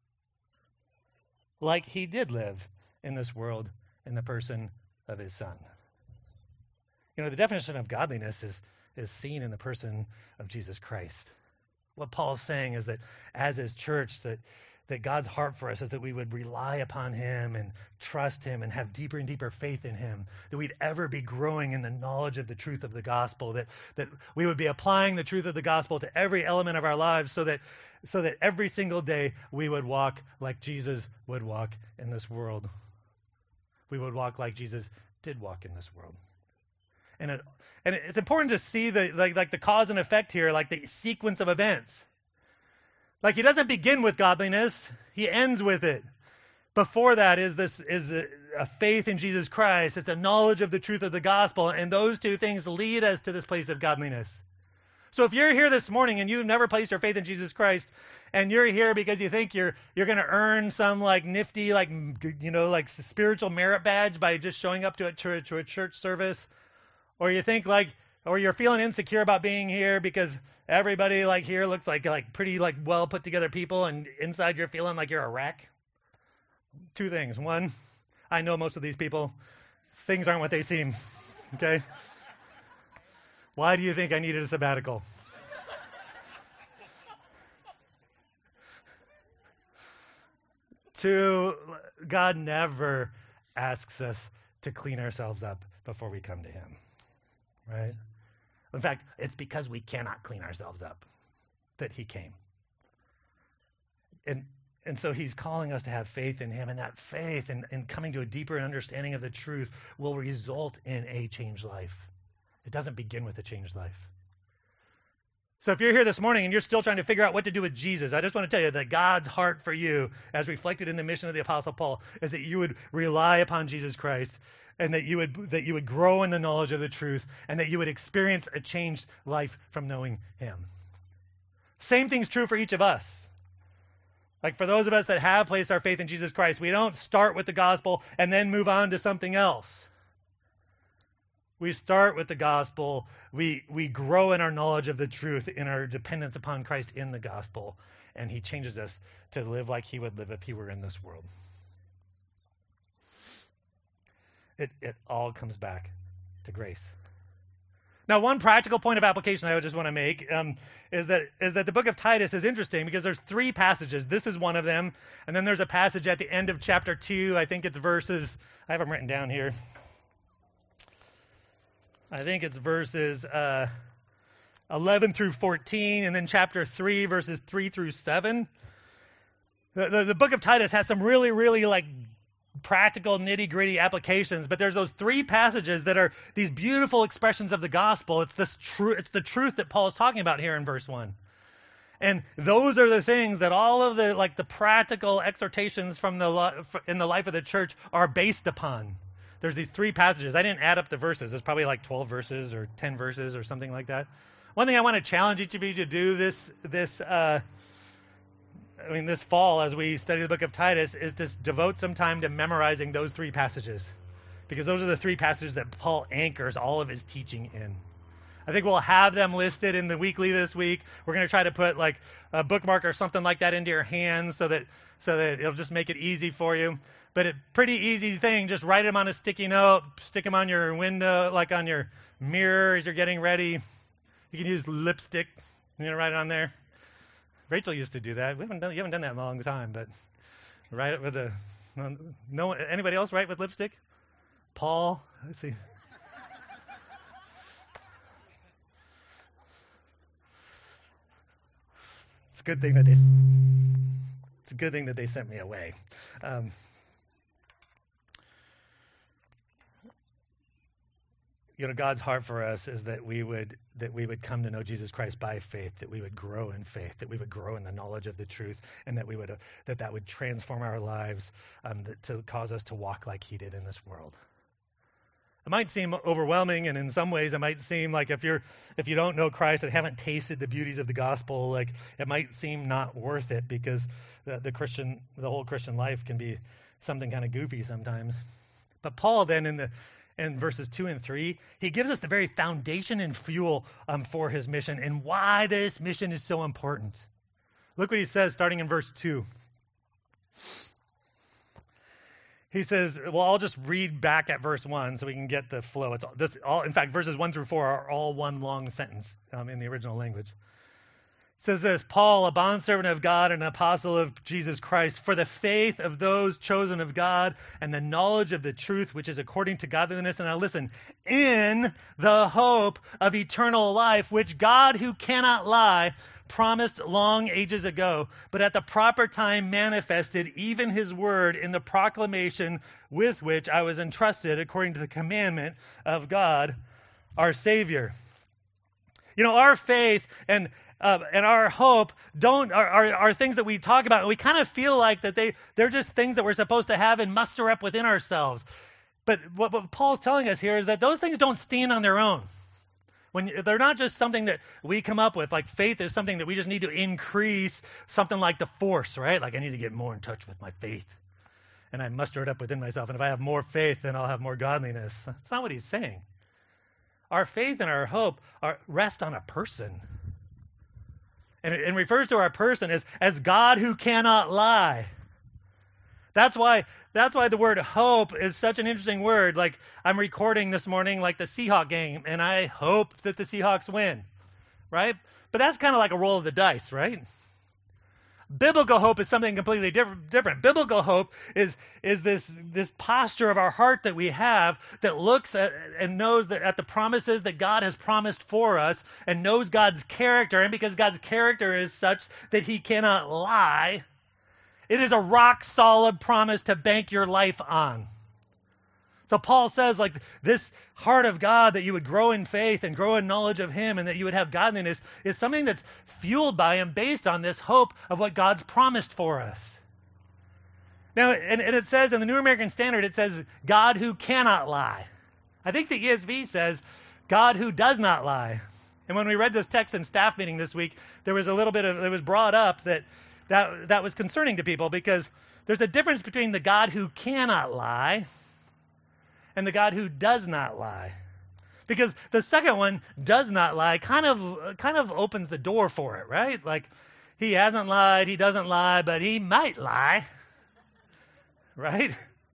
Like he did live in this world in the person of his son. You know, the definition of godliness is, is seen in the person of Jesus Christ. What Paul's saying is that as his church, that that God's heart for us is that we would rely upon him and trust him and have deeper and deeper faith in him, that we'd ever be growing in the knowledge of the truth of the gospel, that, that we would be applying the truth of the gospel to every element of our lives so that, so that every single day we would walk like Jesus would walk in this world. We would walk like Jesus did walk in this world. And it, and it's important to see the like, like the cause and effect here, like the sequence of events. Like he doesn't begin with godliness, he ends with it. Before that is this is a, a faith in Jesus Christ. It's a knowledge of the truth of the gospel, and those two things lead us to this place of godliness. So if you're here this morning and you've never placed your faith in Jesus Christ, and you're here because you think you're you're going to earn some like nifty like you know like spiritual merit badge by just showing up to a, to a, to a church service, or you think like or you're feeling insecure about being here because everybody like here looks like like pretty like well put together people, and inside you're feeling like you're a wreck. Two things. One, I know most of these people. Things aren't what they seem. Okay? Why do you think I needed a sabbatical? Two, God never asks us to clean ourselves up before we come to him. Right? In fact, it's because we cannot clean ourselves up that he came. And and so he's calling us to have faith in him, and that faith and, and coming to a deeper understanding of the truth will result in a changed life. It doesn't begin with a changed life. So if you're here this morning and you're still trying to figure out what to do with Jesus, I just want to tell you that God's heart for you, as reflected in the mission of the Apostle Paul, is that you would rely upon Jesus Christ, and that you would that you would grow in the knowledge of the truth, and that you would experience a changed life from knowing him. Same thing's true for each of us. Like for those of us that have placed our faith in Jesus Christ, we don't start with the gospel and then move on to something else. We start with the gospel. We we grow in our knowledge of the truth, in our dependence upon Christ in the gospel, and he changes us to live like he would live if he were in this world. It it all comes back to grace. Now, one practical point of application I just want to make um, is that is that the book of Titus is interesting because there's three passages. This is one of them, and then there's a passage at the end of chapter two. I think it's verses, I have them written down here. I think it's verses uh, eleven through fourteen, and then chapter three, verses three through seven. The, the, the book of Titus has some really, really like practical nitty-gritty applications, but there's those three passages that are these beautiful expressions of the gospel. It's this true, it's the truth that Paul is talking about here in verse one. And those are the things that all of the like the practical exhortations from the in the life of the church are based upon. There's these three passages. I didn't add up the verses. It's probably like twelve verses or ten verses or something like that. One thing I want to challenge each of you to do this this uh, I mean, this fall, as we study the book of Titus, is to devote some time to memorizing those three passages, because those are the three passages that Paul anchors all of his teaching in. I think we'll have them listed in the weekly this week. We're going to try to put like a bookmark or something like that into your hands so that so that it'll just make it easy for you. But a pretty easy thing, just write them on a sticky note, stick them on your window, like on your mirror as you're getting ready. You can use lipstick, you know, write it on there. Rachel used to do that. We haven't done, you haven't done that in a long time, but write it with a, no, no anybody else write with lipstick? Paul, let's see. It's a good thing that they, it's a good thing that they sent me away. Um, You know, God's heart for us is that we would that we would come to know Jesus Christ by faith, that we would grow in faith, that we would grow in the knowledge of the truth, and that we would uh, that that would transform our lives um, that, to cause us to walk like He did in this world. It might seem overwhelming, and in some ways, it might seem like if you're if you don't know Christ and haven't tasted the beauties of the gospel, like it might seem not worth it, because the, the Christian, the whole Christian life can be something kind of goofy sometimes. But Paul then in the in verses two and three, he gives us the very foundation and fuel um, for his mission and why this mission is so important. Look what he says starting in verse two. He says, well, I'll just read back at verse one so we can get the flow. It's all, this, all, in fact, verses one through four are all one long sentence um, in the original language. It says this: Paul, a bondservant of God and an apostle of Jesus Christ, for the faith of those chosen of God and the knowledge of the truth which is according to godliness. And now listen, in the hope of eternal life, which God, who cannot lie, promised long ages ago, but at the proper time manifested even his word in the proclamation with which I was entrusted according to the commandment of God, our Savior. You know, our faith and Uh, and our hope don't are, are, are things that we talk about, and we kind of feel like that they, they're just things that we're supposed to have and muster up within ourselves. But what, what Paul's telling us here is that those things don't stand on their own. When they're not just something that we come up with, like faith is something that we just need to increase, something like the force, right? Like I need to get more in touch with my faith, and I muster it up within myself. And if I have more faith, then I'll have more godliness. That's not what he's saying. Our faith and our hope are rest on a person. And it, it refers to our person as, as God who cannot lie. That's why that's why the word hope is such an interesting word. Like I'm recording this morning like the Seahawk game, and I hope that the Seahawks win, right? But that's kind of like a roll of the dice, right? Biblical hope is something completely different. different. Biblical hope is, is this, this posture of our heart that we have that looks at and knows that at the promises that God has promised for us and knows God's character. And because God's character is such that he cannot lie, it is a rock solid promise to bank your life on. So Paul says, like, this heart of God, that you would grow in faith and grow in knowledge of him and that you would have godliness, is something that's fueled by and based on this hope of what God's promised for us. Now, and, and it says in the New American Standard, it says, God who cannot lie. I think the E S V says, God who does not lie. And when we read this text in staff meeting this week, there was a little bit of, it was brought up that that, that was concerning to people, because there's a difference between the God who cannot lie and the God who does not lie. Because the second one, does not lie, kind of kind of opens the door for it, right? Like, he hasn't lied, he doesn't lie, but he might lie, right?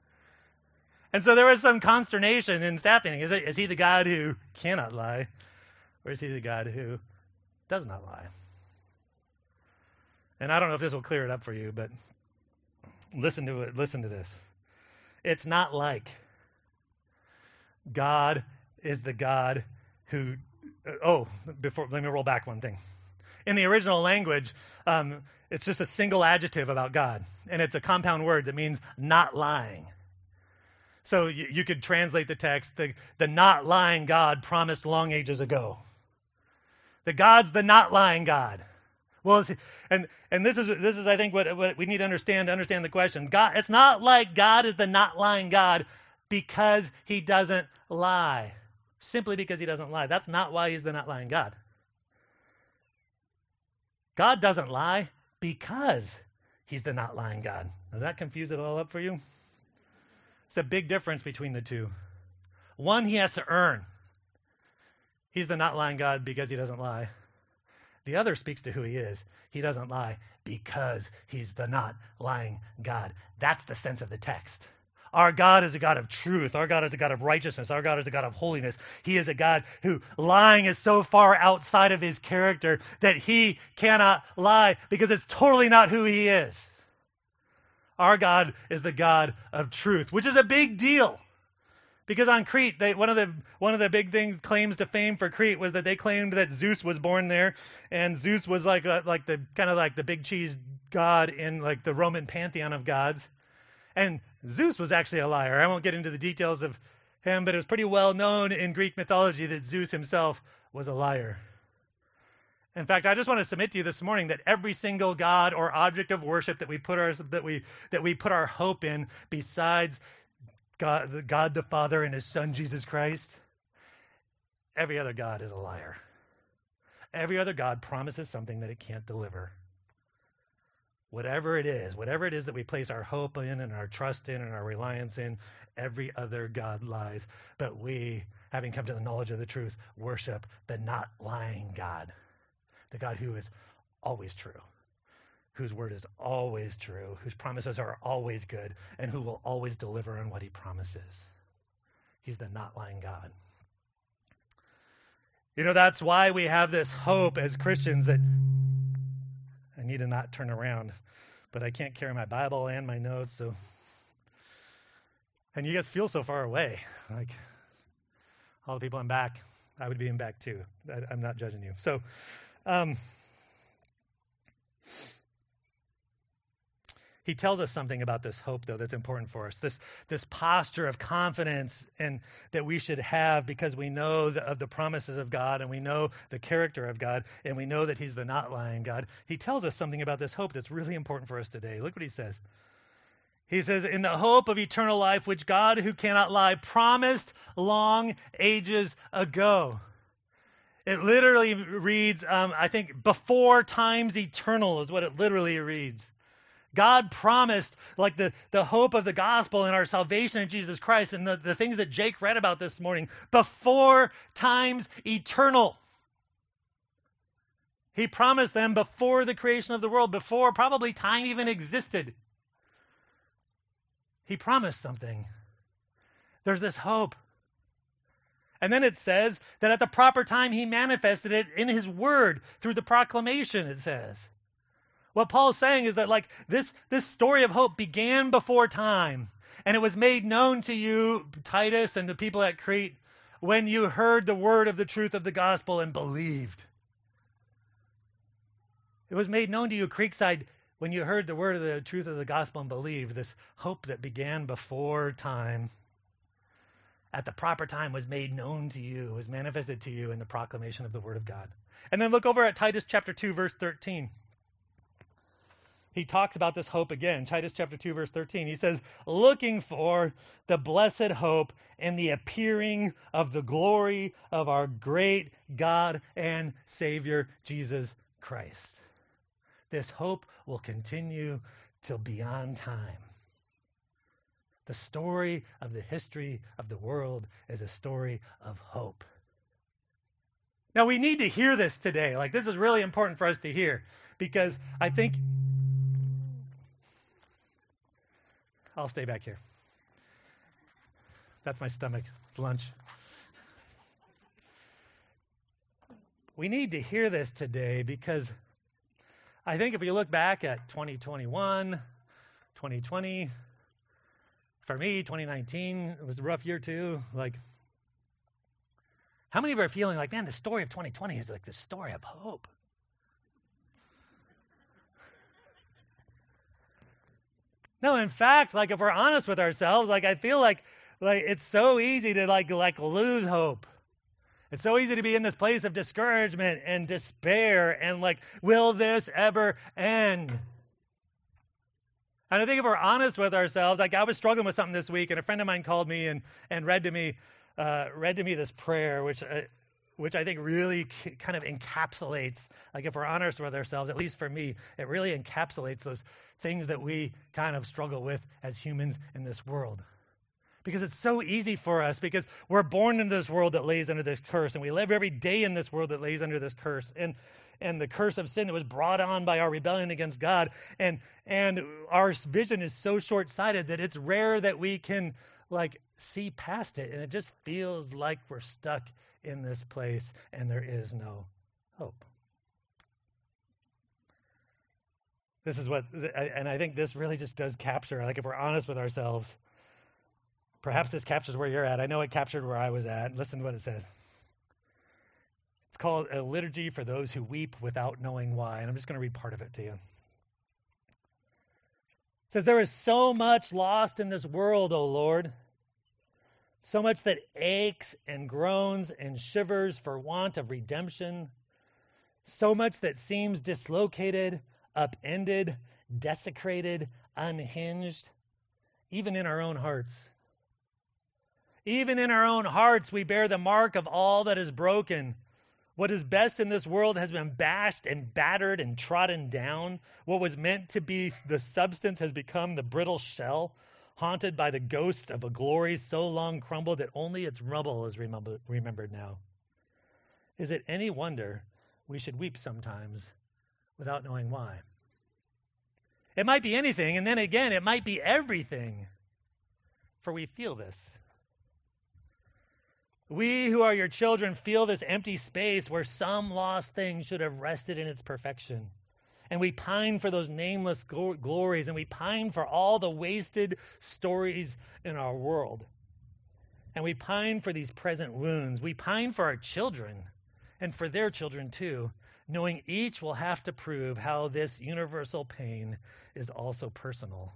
And so there was some consternation in staff meeting. Is, it, is he the God who cannot lie, or is he the God who does not lie? And I don't know if this will clear it up for you, but listen to it. Listen to this. It's not like God is the God who, uh, oh, before, let me roll back one thing. In the original language, um, it's just a single adjective about God, and it's a compound word that means not lying. So you, you could translate the text, the, the not lying God promised long ages ago. The God's the not lying God. Well, it's, and and this is this is I think what what we need to understand to understand the question. God, it's not like God is the not lying God because he doesn't lie. Simply because he doesn't lie. That's not why he's the not lying God. God doesn't lie because he's the not lying God. Does that confuse it all up for you? It's a big difference between the two. One, he has to earn. He's the not lying God because he doesn't lie. The other speaks to who he is. He doesn't lie because he's the not lying God. That's the sense of the text. Our God is a God of truth. Our God is a God of righteousness. Our God is a God of holiness. He is a God who lying is so far outside of his character that he cannot lie because it's totally not who he is. Our God is the God of truth, which is a big deal. Because on Crete, they, one of the one of the big things claims to fame for Crete was that they claimed that Zeus was born there, and Zeus was like a, like the kind of like the big cheese god in like the Roman pantheon of gods, and Zeus was actually a liar. I won't get into the details of him, but it was pretty well known in Greek mythology that Zeus himself was a liar. In fact, I just want to submit to you this morning that every single god or object of worship that we put our that we that we put our hope in, besides God, God the Father and his Son, Jesus Christ, every other God is a liar. Every other God promises something that it can't deliver. Whatever it is, whatever it is that we place our hope in and our trust in and our reliance in, every other God lies. But we, having come to the knowledge of the truth, worship the not lying God, the God who is always true, whose word is always true, whose promises are always good, and who will always deliver on what he promises. He's the not lying God. You know, that's why we have this hope as Christians that I need to not turn around, but I can't carry my Bible and my notes, so. And you guys feel so far away. Like, all the people in back, I would be in back too. I, I'm not judging you. So, um, he tells us something about this hope, though, that's important for us. This this posture of confidence and that we should have because we know the, of the promises of God and we know the character of God and we know that he's the not lying God. He tells us something about this hope that's really important for us today. Look what he says. He says, in the hope of eternal life, which God, who cannot lie, promised long ages ago. It literally reads, um, I think, before times eternal is what it literally reads. God promised, like the, the hope of the gospel and our salvation in Jesus Christ and the, the things that Jake read about this morning, before times eternal. He promised them before the creation of the world, before probably time even existed. He promised something. There's this hope. And then it says that at the proper time he manifested it in his word through the proclamation, it says. What Paul's saying is that like this, this story of hope began before time, and it was made known to you, Titus, and the people at Crete, when you heard the word of the truth of the gospel and believed. It was made known to you, Creekside, when you heard the word of the truth of the gospel and believed. This hope that began before time, at the proper time, was made known to you, was manifested to you in the proclamation of the word of God. And then look over at Titus chapter two, verse thirteen. He talks about this hope again. Titus chapter two, verse thirteen. He says, looking for the blessed hope and the appearing of the glory of our great God and Savior, Jesus Christ. This hope will continue till beyond time. The story of the history of the world is a story of hope. Now, we need to hear this today. Like, this is really important for us to hear, because I think I'll stay back here. That's my stomach. It's lunch. We need to hear this today because I think if you look back at twenty twenty-one, twenty twenty, for me, twenty nineteen, it was a rough year too. Like, how many of you are feeling like, man, the story of twenty twenty is like the story of hope? No, in fact, like if we're honest with ourselves, like I feel like like it's so easy to like like lose hope. It's so easy to be in this place of discouragement and despair and like, will this ever end? And I think if we're honest with ourselves, like I was struggling with something this week, and a friend of mine called me and and read to me uh, read to me this prayer, which uh, which I think really c- kind of encapsulates, like if we're honest with ourselves, at least for me, it really encapsulates those things that we kind of struggle with as humans in this world. Because it's so easy for us, because we're born into this world that lays under this curse, and we live every day in this world that lays under this curse, and and the curse of sin that was brought on by our rebellion against God, and and our vision is so short-sighted that it's rare that we can like see past it, and it just feels like we're stuck in this place, and there is no hope. This is what, and I think this really just does capture, like if we're honest with ourselves, perhaps this captures where you're at. I know it captured where I was at. Listen to what it says. It's called a liturgy for those who weep without knowing why, and I'm just going to read part of it to you. It says, there is so much lost in this world, O Lord, so much that aches and groans and shivers for want of redemption, so much that seems dislocated, upended, desecrated, unhinged, even in our own hearts. Even in our own hearts, we bear the mark of all that is broken. What is best in this world has been bashed and battered and trodden down. What was meant to be the substance has become the brittle shell, haunted by the ghost of a glory so long crumbled that only its rubble is remember, remembered now. Is it any wonder we should weep sometimes without knowing why? It might be anything, and then again, it might be everything, for we feel this. We who are your children feel this empty space where some lost thing should have rested in its perfection. And we pine for those nameless gl- glories, and we pine for all the wasted stories in our world. And we pine for these present wounds. We pine for our children, and for their children too, knowing each will have to prove how this universal pain is also personal.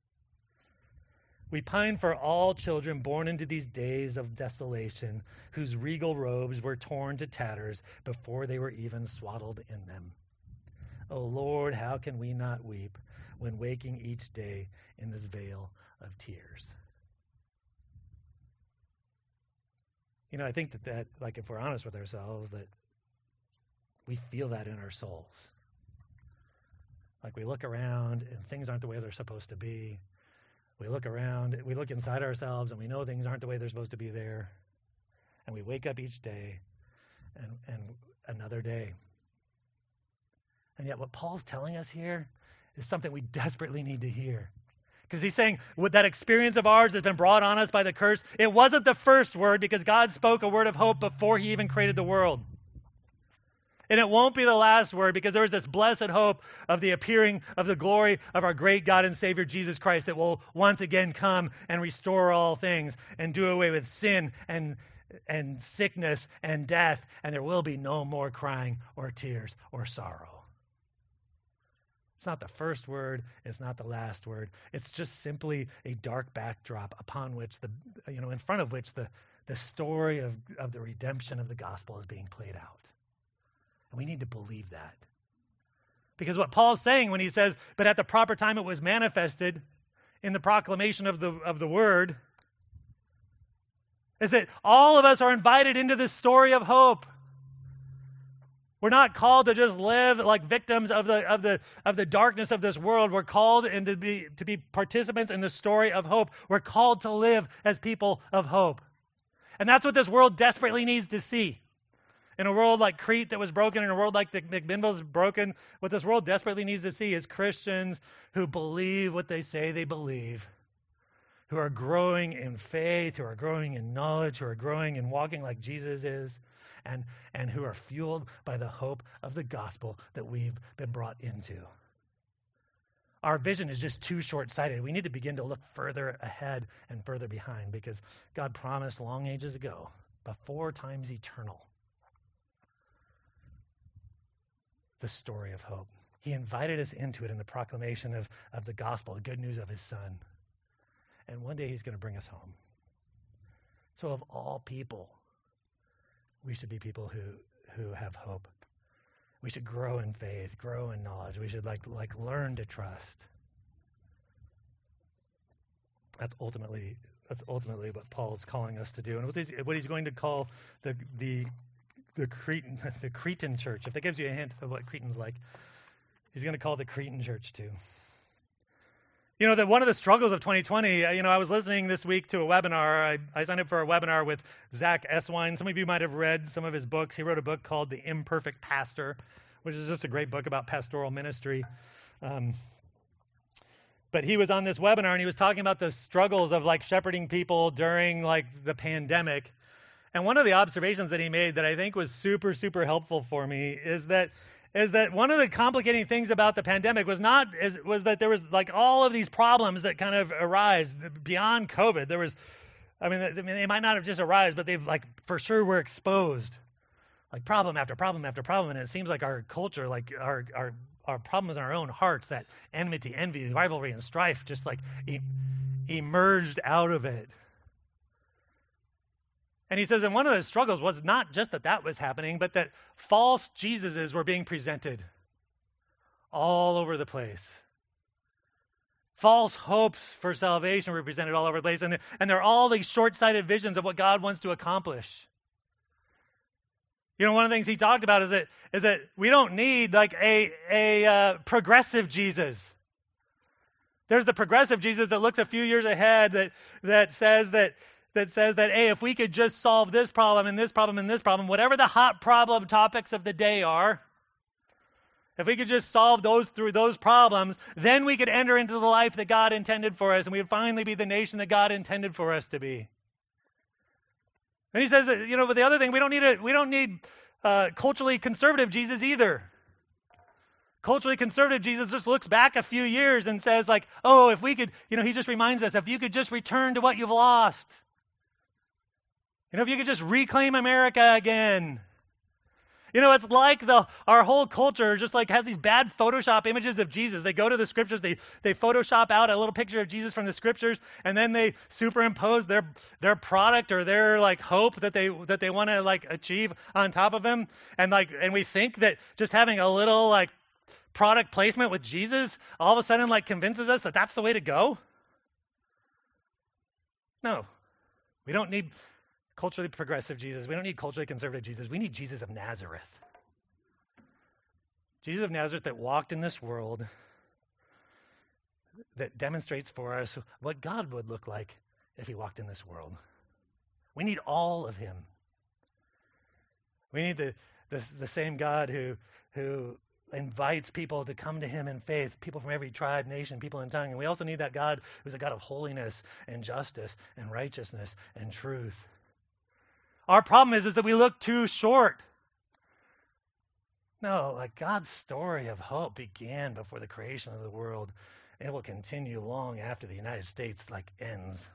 We pine for all children born into these days of desolation, whose regal robes were torn to tatters before they were even swaddled in them. O Lord, how can we not weep when waking each day in this veil of tears? You know, I think that, that, like, if we're honest with ourselves, that we feel that in our souls. Like, we look around and things aren't the way they're supposed to be. We look around, we look inside ourselves, and we know things aren't the way they're supposed to be there. And we wake up each day, and, and another day. And yet what Paul's telling us here is something we desperately need to hear. Because he's saying, with that experience of ours that's been brought on us by the curse, it wasn't the first word, because God spoke a word of hope before he even created the world. And it won't be the last word, because there is this blessed hope of the appearing of the glory of our great God and Savior Jesus Christ that will once again come and restore all things and do away with sin and, and sickness and death, and there will be no more crying or tears or sorrow. It's not the first word. It's not the last word. It's just simply a dark backdrop upon which the, you know, in front of which the, the story of, of the redemption of the gospel is being played out. And we need to believe that. Because what Paul's saying when he says, but at the proper time it was manifested in the proclamation of the, of the word, is that all of us are invited into this story of hope. We're not called to just live like victims of the of the of the darkness of this world. We're called and to be to be participants in the story of hope. We're called to live as people of hope. And that's what this world desperately needs to see. In a world like Crete that was broken, in a world like the McMinnville's broken, what this world desperately needs to see is Christians who believe what they say they believe, who are growing in faith, who are growing in knowledge, who are growing in walking like Jesus is, and, and who are fueled by the hope of the gospel that we've been brought into. Our vision is just too short-sighted. We need to begin to look further ahead and further behind, because God promised long ages ago, before time's eternal, the story of hope. He invited us into it in the proclamation of, of the gospel, the good news of his son. And one day he's going to bring us home. So of all people, we should be people who, who have hope. We should grow in faith, grow in knowledge. We should like, like learn to trust. That's ultimately that's ultimately what Paul's calling us to do. And what he's, what he's going to call the the the Cretan the Cretan church, if that gives you a hint of what Cretan's like, he's going to call the Cretan church too. You know, that one of the struggles of twenty twenty, uh, you know, I was listening this week to a webinar. I, I signed up for a webinar with Zach Eswine. Some of you might have read some of his books. He wrote a book called The Imperfect Pastor, which is just a great book about pastoral ministry. Um, but he was on this webinar, and he was talking about the struggles of, like, shepherding people during, like, the pandemic. And one of the observations that he made that I think was super, super helpful for me is that is that one of the complicating things about the pandemic was not is, was that there was like all of these problems that kind of arise beyond COVID. There was, I mean, I mean, they might not have just arisen, but they've like for sure were exposed, like problem after problem after problem. And it seems like our culture, like our our our problems in our own hearts, that enmity, envy, rivalry, and strife, just like e- emerged out of it. And he says, and one of the struggles was not just that that was happening, but that false Jesuses were being presented all over the place. False hopes for salvation were presented all over the place. And, and there are all these short-sighted visions of what God wants to accomplish. You know, one of the things he talked about is that is that we don't need like a, a uh, progressive Jesus. There's the progressive Jesus that looks a few years ahead that that says that that says that, hey, if we could just solve this problem and this problem and this problem, whatever the hot problem topics of the day are, if we could just solve those through those problems, then we could enter into the life that God intended for us, and we would finally be the nation that God intended for us to be. And he says, that, you know, but the other thing, we don't need a, we don't need uh, culturally conservative Jesus either. Culturally conservative Jesus just looks back a few years and says, like, oh, if we could, you know, he just reminds us, if you could just return to what you've lost. You know, if you could just reclaim America again. You know, it's like the our whole culture just like has these bad Photoshop images of Jesus. They go to the scriptures, they they Photoshop out a little picture of Jesus from the scriptures, and then they superimpose their their product or their like hope that they that they want to like achieve on top of him. And like and we think that just having a little like product placement with Jesus all of a sudden like convinces us that that's the way to go. No. We don't need culturally progressive Jesus. We don't need culturally conservative Jesus. We need Jesus of Nazareth. Jesus of Nazareth that walked in this world, that demonstrates for us what God would look like if he walked in this world. We need all of him. We need the the, the same God who who invites people to come to him in faith, people from every tribe, nation, people in tongue. And we also need that God who's a God of holiness and justice and righteousness and truth. Our problem is, is that we look too short. No, like God's story of hope began before the creation of the world. It will continue long after the United States like ends.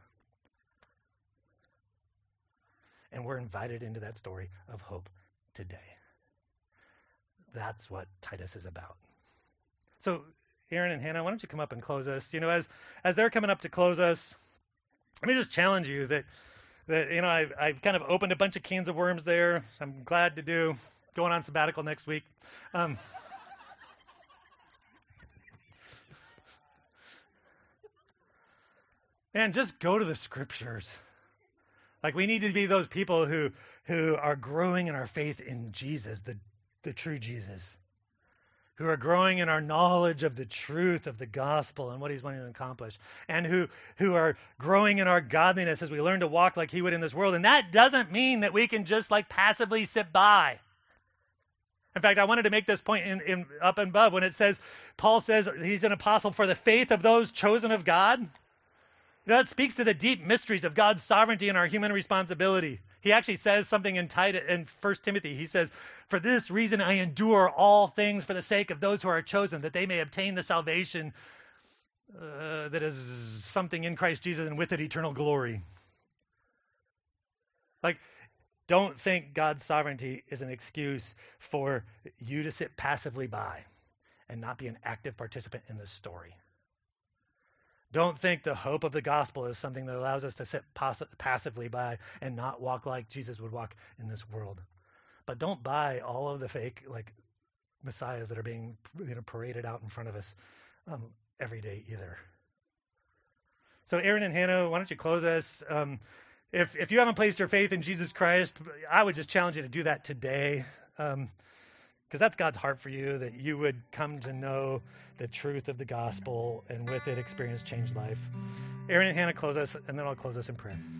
And we're invited into that story of hope today. That's what Titus is about. So, Aaron and Hannah, why don't you come up and close us? You know, as as they're coming up to close us, let me just challenge you that That, you know, I I kind of opened a bunch of cans of worms there. I'm glad to do. Going on sabbatical next week. Um, man, just go to the scriptures. Like we need to be those people who who are growing in our faith in Jesus, the the true Jesus. Who are growing in our knowledge of the truth of the gospel and what he's wanting to accomplish, and who, who are growing in our godliness as we learn to walk like he would in this world. And that doesn't mean that we can just like passively sit by. In fact, I wanted to make this point in, in up and above when it says, Paul says he's an apostle for the faith of those chosen of God. You know, that speaks to the deep mysteries of God's sovereignty and our human responsibility. He actually says something in Titus, in First Timothy. He says, for this reason I endure all things for the sake of those who are chosen, that they may obtain the salvation uh, that is something in Christ Jesus and with it eternal glory. Like, don't think God's sovereignty is an excuse for you to sit passively by and not be an active participant in this story. Don't think the hope of the gospel is something that allows us to sit pass- passively by and not walk like Jesus would walk in this world. But don't buy all of the fake like messiahs that are being you know, paraded out in front of us um, every day either. So Aaron and Hannah, why don't you close us? Um, if if you haven't placed your faith in Jesus Christ, I would just challenge you to do that today. Um, Because that's God's heart for you, that you would come to know the truth of the gospel and with it experience changed life. Aaron and Hannah, close us, and then I'll close us in prayer.